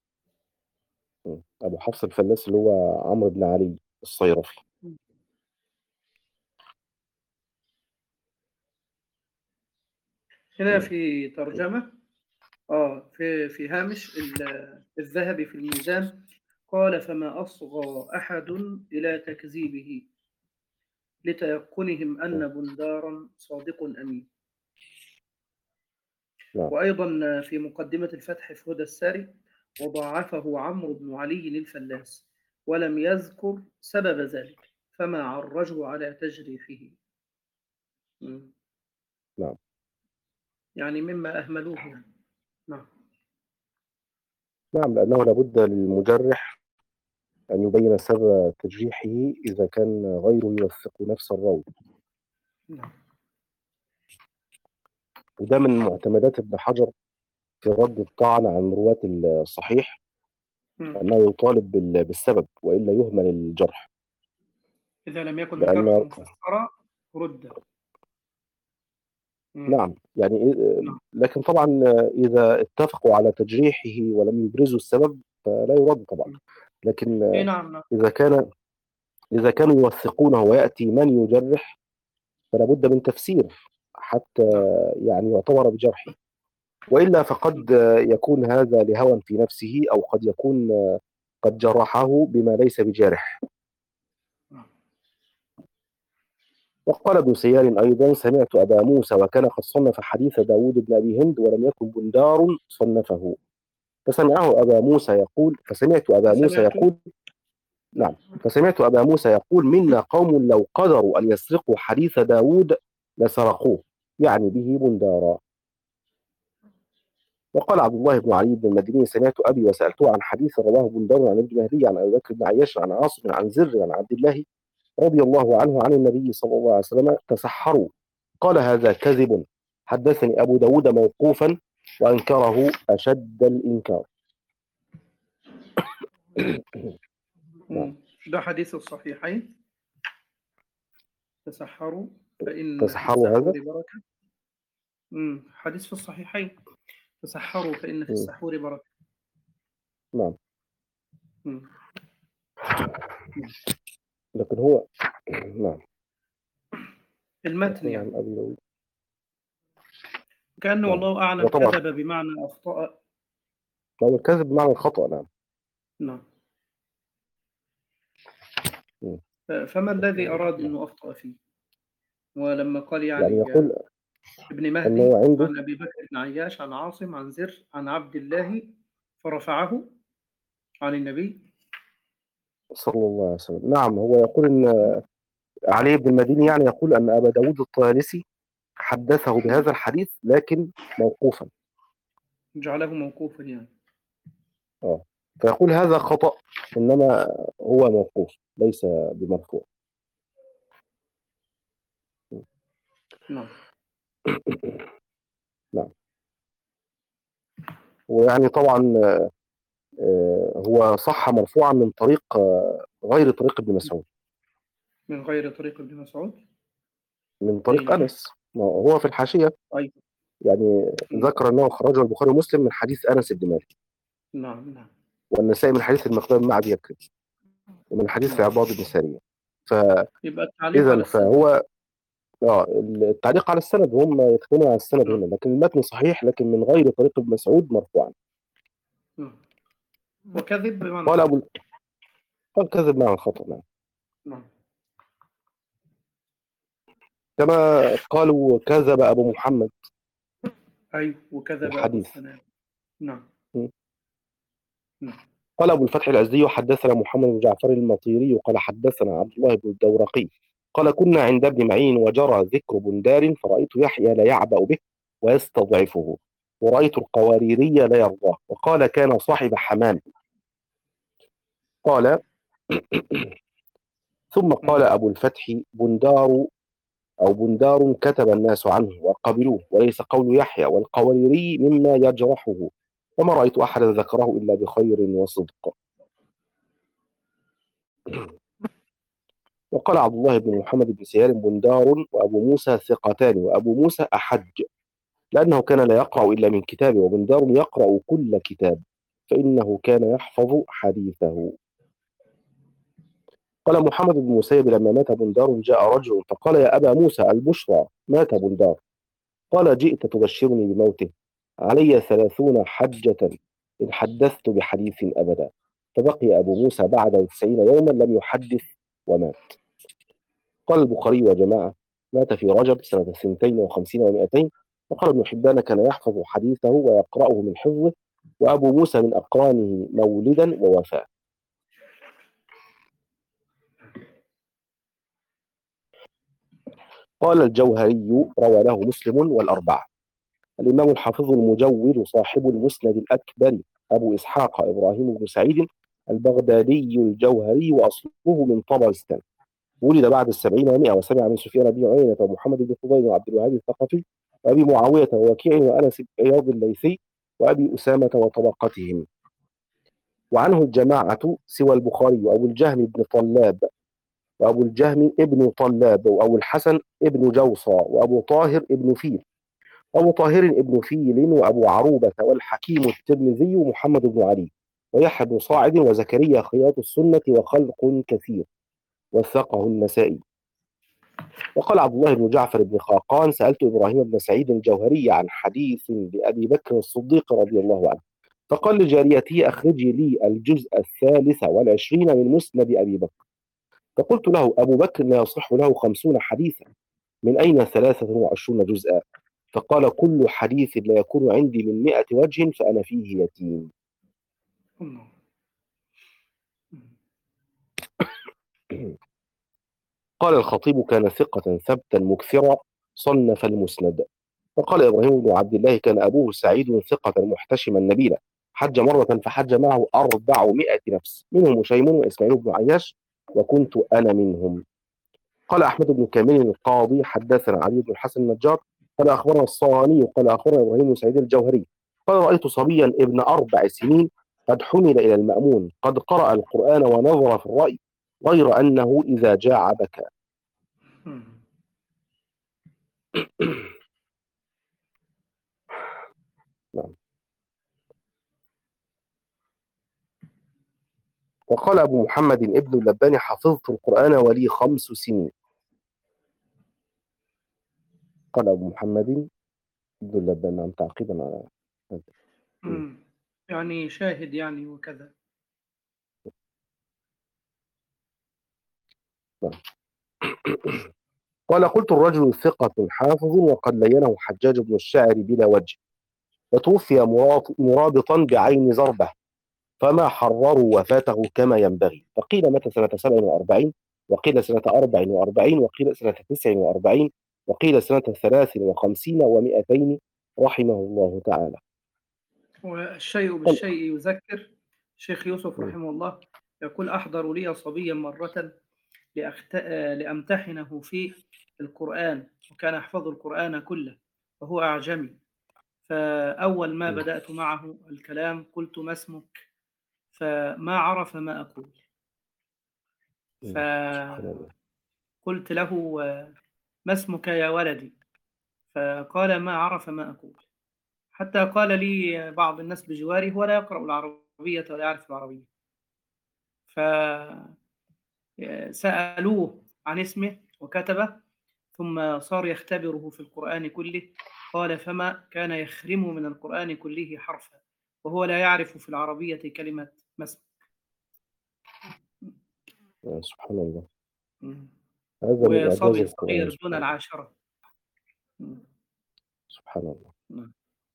أبو حفص الفلاس اللي هو عمرو بن علي الصيرفي. هنا في ترجمة آه في في هامش الذهبي في الميزان قال فما أصغى أحد إلى تكذيبه لتيقنهم أن بندارا صادق أمين. وأيضا في مقدمة الفتح في هدى الساري وضاعفه عمرو بن علي الفلاس ولم يذكر سبب ذلك فما عرجه على تجريحه. نعم. يعني مما أهملوه يعني. نعم. نعم لأنه لابد للمجرح أن يبين سبب تجريحه إذا كان غيره يوثق نفس الراوي. نعم. وده من معتمدات ابن حجر في رد الطعن عن رواة الصحيح أنه يطالب بالسبب وإلا يهمل الجرح. إذا لم يكن الجرح مفسرا رد. نعم يعني لكن طبعا إذا اتفقوا على تجريحه ولم يبرزوا السبب فلا يرد طبعا. لكن إذا كان إذا كانوا يوثقونه ويأتي من يجرح فلا بد من تفسير حتى يعني يعتبر بجرحه، وإلا فقد يكون هذا لهوى في نفسه أو قد يكون قد جرحه بما ليس بجارح. وقال ابن سيار أيضا سمعت أبا موسى وكان قد صنف حديث داود بن أبي هند ولم يكن بندار صنفه فسمعه أبا موسى يقول فسمعت أبا موسى يقول نعم فسمعت أبا موسى يقول منا قوم لو قدروا أن يسرقوا حديث داود لسرقوه يعني به بندارا. وقال عبد الله بن علي بن المديني سمعت أبي وسألته عن حديث رواه بندار عن ابن مهدي عن أبي بكر بن عياش عن عاصم عن زر عن عبد الله رضي الله عنه عن النبي صلى الله عليه وسلم تسحروا قال هذا كذب حدثني أبو داود موقوفا وأنكره أشد الإنكار. ده حديث الصحيحين تسحروا فإن تسحروا هذا بركة. امم حديث في الصحيحين تسحروا فإن في السحور بركة. نعم. مم. لكن هو نعم المتن يعني كأنه والله أعلم كذب بمعنى أخطأ. هو الكذب بمعنى الخطأ. نعم. نعم. فما الذي أراد أنه أخطأ فيه ولما قال يعني, يعني يقول ابن أن مهدي هو عنده عن أبي بكر بن عياش عن عاصم عن زر عن عبد الله فرفعه عن النبي. صلى الله عليه وسلم. نعم، هو يقول أن علي بن المديني يعني يقول أن أبا داود الطيالسي حدثه بهذا الحديث لكن موقوفا. جعله موقوفا يعني. آه. فيقول هذا خطأ، إنما هو موقوف ليس بمرفوع. نعم. نعم. ويعني طبعا آه، هو صح مرفوعا من طريق آه، غير طريق ابن مسعود، من غير طريق ابن مسعود. من طريق أي. أنس. ما هو في الحاشية أي. يعني ذكر أنه خرجه البخاري ومسلم من حديث أنس بن مالك، نعم. نعم. والنسائي من حديث المقدام بن معدي يكرم، ومن حديث نعم. عباد بن سارية. يبقى التعليق على فإذا السند. فهو اه التعليق على السند، هم يكتبون على السند نعم. هنا، لكن المتن صحيح لكن من غير طريق ابن مسعود مرفوعا. نعم. وكذب بمعنى قال خطأ. أبو قال كذب مع الخطأ. نعم. نعم. كما قالوا كذب أبو محمد أي. في وكذب أبو الحديث. السنان. نعم. م. نعم. قال أبو الفتح الأزدي حدثنا محمد بن جعفر المطيري قال حدثنا عبد الله بن الدورقي قال كنا عند ابن معين وجرى ذكر بندار فرأيت يحيى لا يعبأ به ويستضعفه، ورأيت القواريري لا يرضاه، وقال كان صاحب حمام. قال ثم قال أبو الفتح بندار أو بندار كتب الناس عنه وقبلوه، وليس قول يحيى والقواريري مما يجرحه، وما رأيت أحدا ذكره إلا بخير وصدق. وقال عبد الله بن محمد بن سيار بندار وأبو موسى ثقتان، وأبو موسى أحج لأنه كان لا يقرأ إلا من كتابه، وبندار يقرأ كل كتاب فإنه كان يحفظ حديثه. قال محمد بن مسيب لما مات بندار جاء رجل فقال يا أبا موسى البشرى مات بندار. قال جئت تبشرني بموته، علي ثلاثون حجة إن حدثت بحديث أبدا. فبقي أبو موسى بعد تسعين يوما لم يحدث ومات. قال البخاري وجماعة مات في رجب سنة سنتين وخمسين ومائتين. وقال ابن حبان كان يحفظ حديثه ويقرأه من حفظه، وأبو موسى من أقرانه مولدا ووفاة. قال الجوهري روى له مسلم والأربعة. الإمام الحافظ المجود صاحب المسند الأكبر أبو إسحاق إبراهيم بن سعيد البغدادي الجوهري، وأصله من طبرستان، ولد بعد السبعين ومائة، وسمع من سفيان بن عيينة ومحمد بن فضيل وعبد الوهاب الثقفي وأبي معاوية ووكيع وأنس بن عياض الليثي وأبي أسامة وطبقتهم. وعنه الجماعة سوى البخاري وأبو الجهم بن طلاب وأبو الجهم ابن طلاب وأبو الحسن ابن جوصى وأبو طاهر ابن فيل وأبو طاهر ابن فيل وأبو عروبة والحكيم الترمذي ومحمد بن علي ويحيى بن صاعد وزكريا خياط السنة وخلق كثير، وثقه النسائي. وقال عبد الله بن جعفر بن خاقان سألت إبراهيم بن سعيد الجوهري عن حديث لأبي بكر الصديق رضي الله عنه، فقال لجاريته أخرجي لي الجزء الثالث والعشرين من مسند أبي بكر. فقلت له أبو بكر لا يصح له خمسون حديثا، من أين ثلاثة وعشرون جزءا؟ فقال كل حديث لا يكون عندي من مئة وجه فأنا فيه يتيم. قال الخطيب كان ثقة ثبتا مكثرا صنف المسند. وقال إبراهيم بن عبد الله كان أبوه سعيد ثقة محتشما نبيلا، حج مرة فحج معه أربعمائة نفس منهم هشيم وإسماعيل بن عياش وكنت أنا منهم. قال أحمد بن كامل القاضي حدثنا علي بن الحسن النجار قال أخبرنا الصواني قال أخبرنا إبراهيم بن سعيد الجوهري قال رأيت صبيا ابن أربع سنين قد حمل إلى المأمون قد قرأ القرآن ونظر في الرأي، غير أنه إذا جاع بكى. نعم. وقال أبو محمد ابن اللباني حفظت القرآن ولي خمس سنين. قال أبو محمد ابن اللباني نعم تعقيبا على هذا يعني شاهد يعني وكذا. نعم. قال قلت الرجل ثقة حافظ وقد لينه حجاج بن الشاعر بلا وجه، وتوفي مرابطا بعين زربة، فما حرروا وفاته كما ينبغي. فقيل متى سنة سبع وأربعين، وقيل سنة أربع وأربعين، وقيل سنة تسع وأربعين، وقيل سنة ثلاث وخمسين ومئتين، رحمه الله تعالى. والشيء قل. بالشيء يذكر. الشيخ يوسف م. رحمه الله يقول: أحضر لي صبيا مرة لأخت... لأمتحنه في القرآن، وكان يحفظ القرآن كله وهو أعجمي. فأول ما م. بدأت معه الكلام قلت: ما اسمك؟ فما عرف ما أقول، م. سبحان الله. فقلت له: ما اسمك يا ولدي؟ فقال: ما عرف ما أقول، حتى قال لي بعض الناس بجواره: هو لا يقرأ العربية ولا يعرف العربية. فسألوه عن اسمه وكتبه، ثم صار يختبره في القرآن كله. قال: فما كان يخرم من القرآن كله حرفا وهو لا يعرف في العربية كلمة ما اسمك. سبحان الله. م. هذا من إعجاز وصبي القرآن. صغير سبحان دون الله. العاشرة. م. سبحان الله. نعم.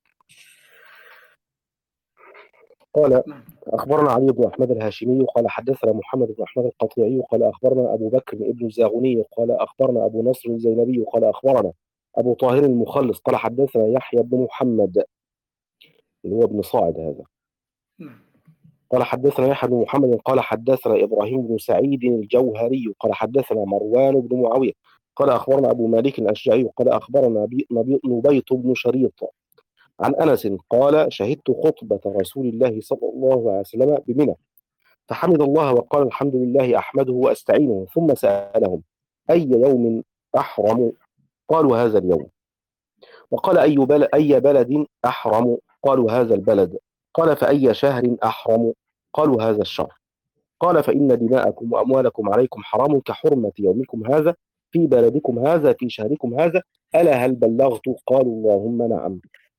قال نعم. أخبرنا علي بن أحمد الهاشمي قال حدثنا محمد بن أحمد القطيعي قال أخبرنا أبو بكر بن الزاغني قال أخبرنا أبو نصر الزينبي قال أخبرنا أبو طاهر المخلص قال حدثنا يحيى بن محمد اللي هو ابن صاعد هذا. نعم. قال حدثنا يحيى بن محمد قال حدثنا إبراهيم بن سعيد الجوهري قال حدثنا مروان بن معاوية قال أخبرنا أبو مالك الأشجعي قال أخبرنا نبيط بن شريط عن أنس قال شهدت خطبة رسول الله صلى الله عليه وسلم بمنى، فحمد الله وقال الحمد لله أحمده وأستعينه، ثم سألهم أي يوم أحرم؟ قالوا هذا اليوم. وقال أي بلد, أي بلد أحرم؟ قالوا هذا البلد. قال فأي شهر أحرم؟ قالوا هذا الشهر. قال فإن دماءكم وأموالكم عليكم حرام كحرمة يومكم هذا في بلدكم هذا في شهركم هذا، ألا هل بلغت؟ قالوا اللهم نعم.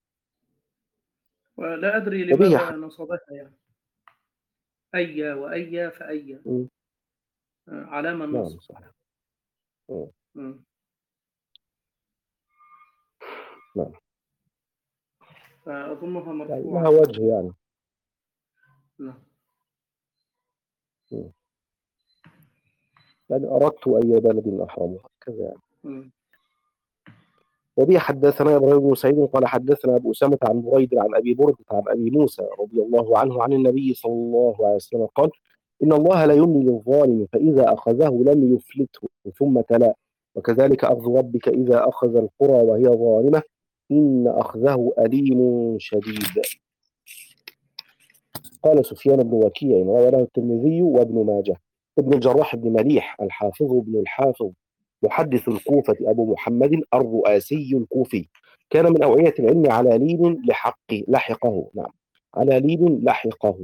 ولا أدري وبه لماذا ح- نصبها يعني أي وأي فأي م. علامة نعم النصب. صحيح. م. م. نعم. فأظنها يعني مرفوعة. لها وجه يعني. نعم. م. يعني أردت أي بلد أحرم كذا يعني. م. وبه حدثنا إبراهيم بن سعيد قال حدثنا أبو أسامة عن بريد عن أبي بردة عن أبي موسى رضي الله عنه عن النبي صلى الله عليه وسلم قال إن الله لا يملي للظالم فإذا أخذه لم يفلته، ثم تلا وكذلك أخذ ربك إذا أخذ القرى وهي ظالمة إن أخذه أليم شديد. قال سفيان بن وكيع رواه الترمذي وابن ماجه. ابن الجراح بن مليح الحافظ بن الحافظ محدث الكوفة أبو محمد الرؤاسي الكوفي كان من أوعية العلم على لين لحقه لحقه نعم على لين لحقه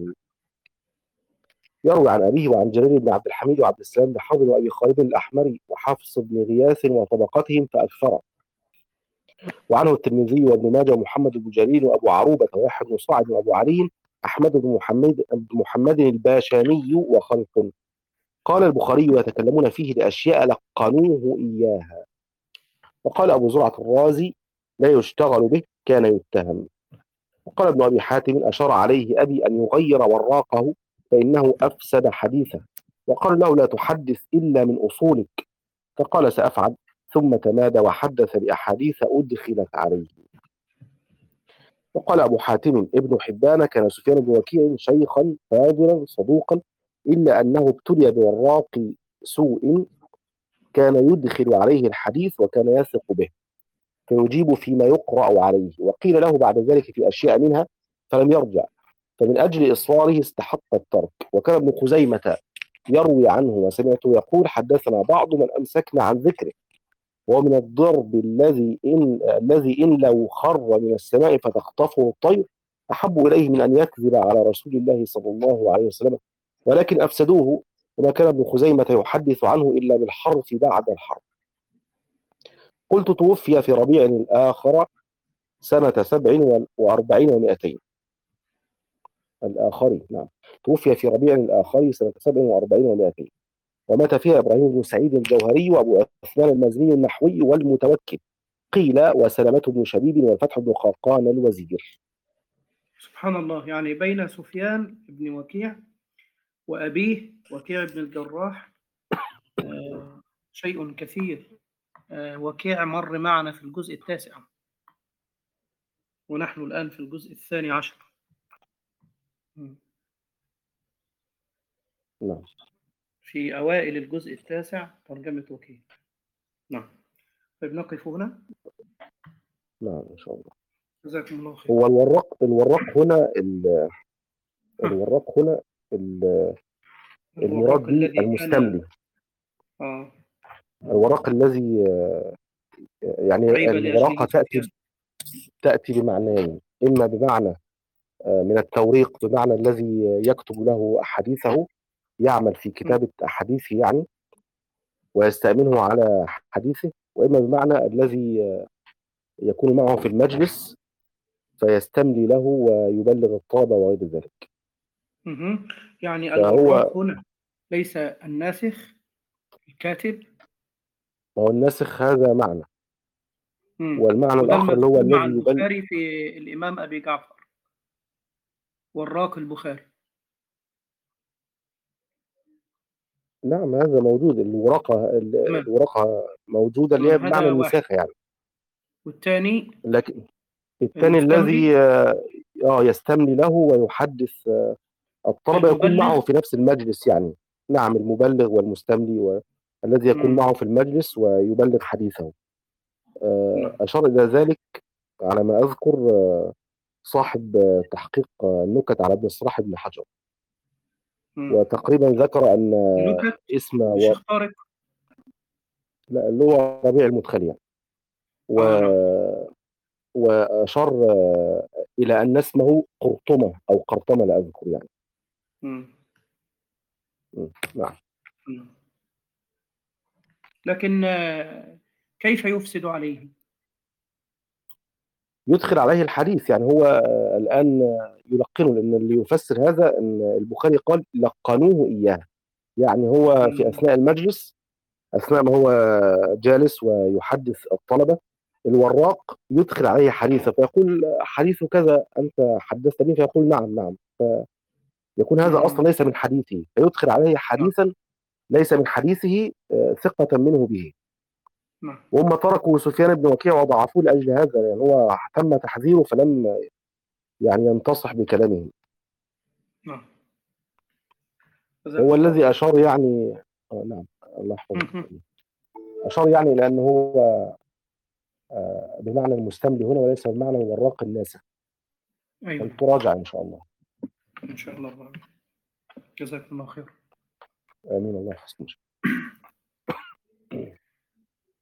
يروي عن أبيه وعن جرير بن عبد الحميد وعبد السلام بن حرب وأبي خالد الأحمري وحفص بن غياث وطبقتهم فأكثر. وعنه الترمذي وابن ماجه ومحمد بن جرير وأبو عروبة ويحيى بن صاعد وأبو علي أحمد بن محمد محمد الباشامي وخلق. قال البخاري يتكلمون فيه لأشياء لقنوه إياها. وقال أبو زرعة الرازي لا يشتغل به كان يتهم. وقال ابن أبي حاتم أشار عليه أبي أن يغير وراقه فإنه أفسد حديثه، وقال له لا تحدث إلا من أصولك، فقال سأفعل، ثم تمادى وحدث بأحاديث أدخلت عليه. وقال أبو حاتم ابن حبان كان سفيان بن وكيع شيخا فاضلا صدوقا إلا أنه ابتلي بوراق سوء كان يدخل عليه الحديث وكان يثق به فيجيب فيما يقرأ عليه، وقيل له بعد ذلك في أشياء منها فلم يرجع، فمن أجل إصراره استحق الترك. وكان ابن خزيمة يروي عنه وسمعته يقول حدثنا بعض من أمسكنا عن ذكره، ومن الضرب الذي إن الذي إن لو خر من السماء فتخطفه الطير أحب إليه من أن يكذب على رسول الله صلى الله عليه وسلم، ولكن أفسدوه، وما كان ابن خزيمة يحدث عنه إلا بالحرف بعد الحرف. قلت توفي في ربيع الآخر سنة سبع وأربعين ومائتين. الآخري نعم توفي في ربيع الآخر سنة سبع وأربعين ومائتين. ومات فيها إبراهيم بن سعيد الجوهري وأبو عثمان المازني النحوي والمتوكل، قيل وسلمة بن شبيب والفتح بن خاقان الوزير. سبحان الله، يعني بين سفيان بن وكيع وأبيه وكيع بن الجراح آه شيء كثير. آه وكيع مر معنا في الجزء التاسع، ونحن الآن في الجزء الثاني عشر. م. نعم. في أوائل الجزء التاسع ترجمة وكيع. نعم. طيب نقف هنا. نعم إن شاء الله. جزاكم الله خير. هو الوراق الوراق هنا ال- الوراق هنا ال- المراد الوراق به الذي كان المستملي، آه الوراق الذي يعني عيب الوراقة لأجله تأتي سفيان. تأتي بمعنيين، إما بمعنى آه، من التوريق بمعنى الذي يكتب له أحاديثه، يعمل في م. كتابة أحاديثه يعني ويستأمنه على حديثه، وإما بمعنى الذي آه، يكون معه في المجلس فيستملي له ويبلغ الطلبة وغير ذلك. مهم. يعني فهو الوراق هنا ليس الناسخ الكاتب. هو الناسخ هذا معنى، مم. والمعنى وده الآخر اللي هو المذكور مع الذي يبلغ. البخاري في الإمام أبي جعفر، وراق البخاري. نعم هذا موجود، الورقة تمام الورقة موجودة اللي هي تمام، بمعنى هذا واحد. النساخة يعني. والثاني لكن الثاني المستملي الذي اه آه، يستملي له ويحدث آه، الطلبة، يكون المبلغ. معه في نفس المجلس يعني. نعم المبلغ والمستملي والذي يكون مم. معه في المجلس ويبلغ حديثه. آه، نعم. أشار إلى ذلك على ما أذكر آه، صاحب آه، تحقيق آه، النكت على ابن الصلاح بن حجر، مم. وتقريبا ذكر أن آه، نكت اسم و... الشيخ طارق. لا اللي هو ربيع المدخلي يعني. و... آه نعم. وأشار آه، إلى أن اسمه قرطمة أو قرطمة لا أذكر يعني. مم. م، نعم. مم. لكن آه، كيف يفسد عليه؟ يدخل عليه الحديث يعني. هو آه، الآن آه، يلقنه، لأن اللي يفسر هذا أن البخاري قال لقنوه إياه، يعني هو في مم. أثناء المجلس، أثناء ما هو جالس ويحدث الطلبة، الوراق يدخل عليه حديثه فيقول حديث كذا أنت حدثت به، فيقول نعم نعم، فيكون هذا مم. أصلا ليس من حديثه، فيدخل عليه نعم حديثا ليس من حديثه آه، ثقة منه به. نعم. وهم تركوا سفيان بن وكيع وضعفوه لأجل هذا، يعني هو تم تحذيره فلم يعني ينتصح بكلامه. نعم. هو جزاكم الله الذي خير. أشار يعني آه نعم الله يحفظه، مهم. أشار يعني إلى أنه هو آه، بمعنى المستملي هنا وليس بمعنى الوراق الناسخ. أيوه فلتراجع إن شاء الله. إن شاء الله. جزاكم الله خير. آمين الله يحسن.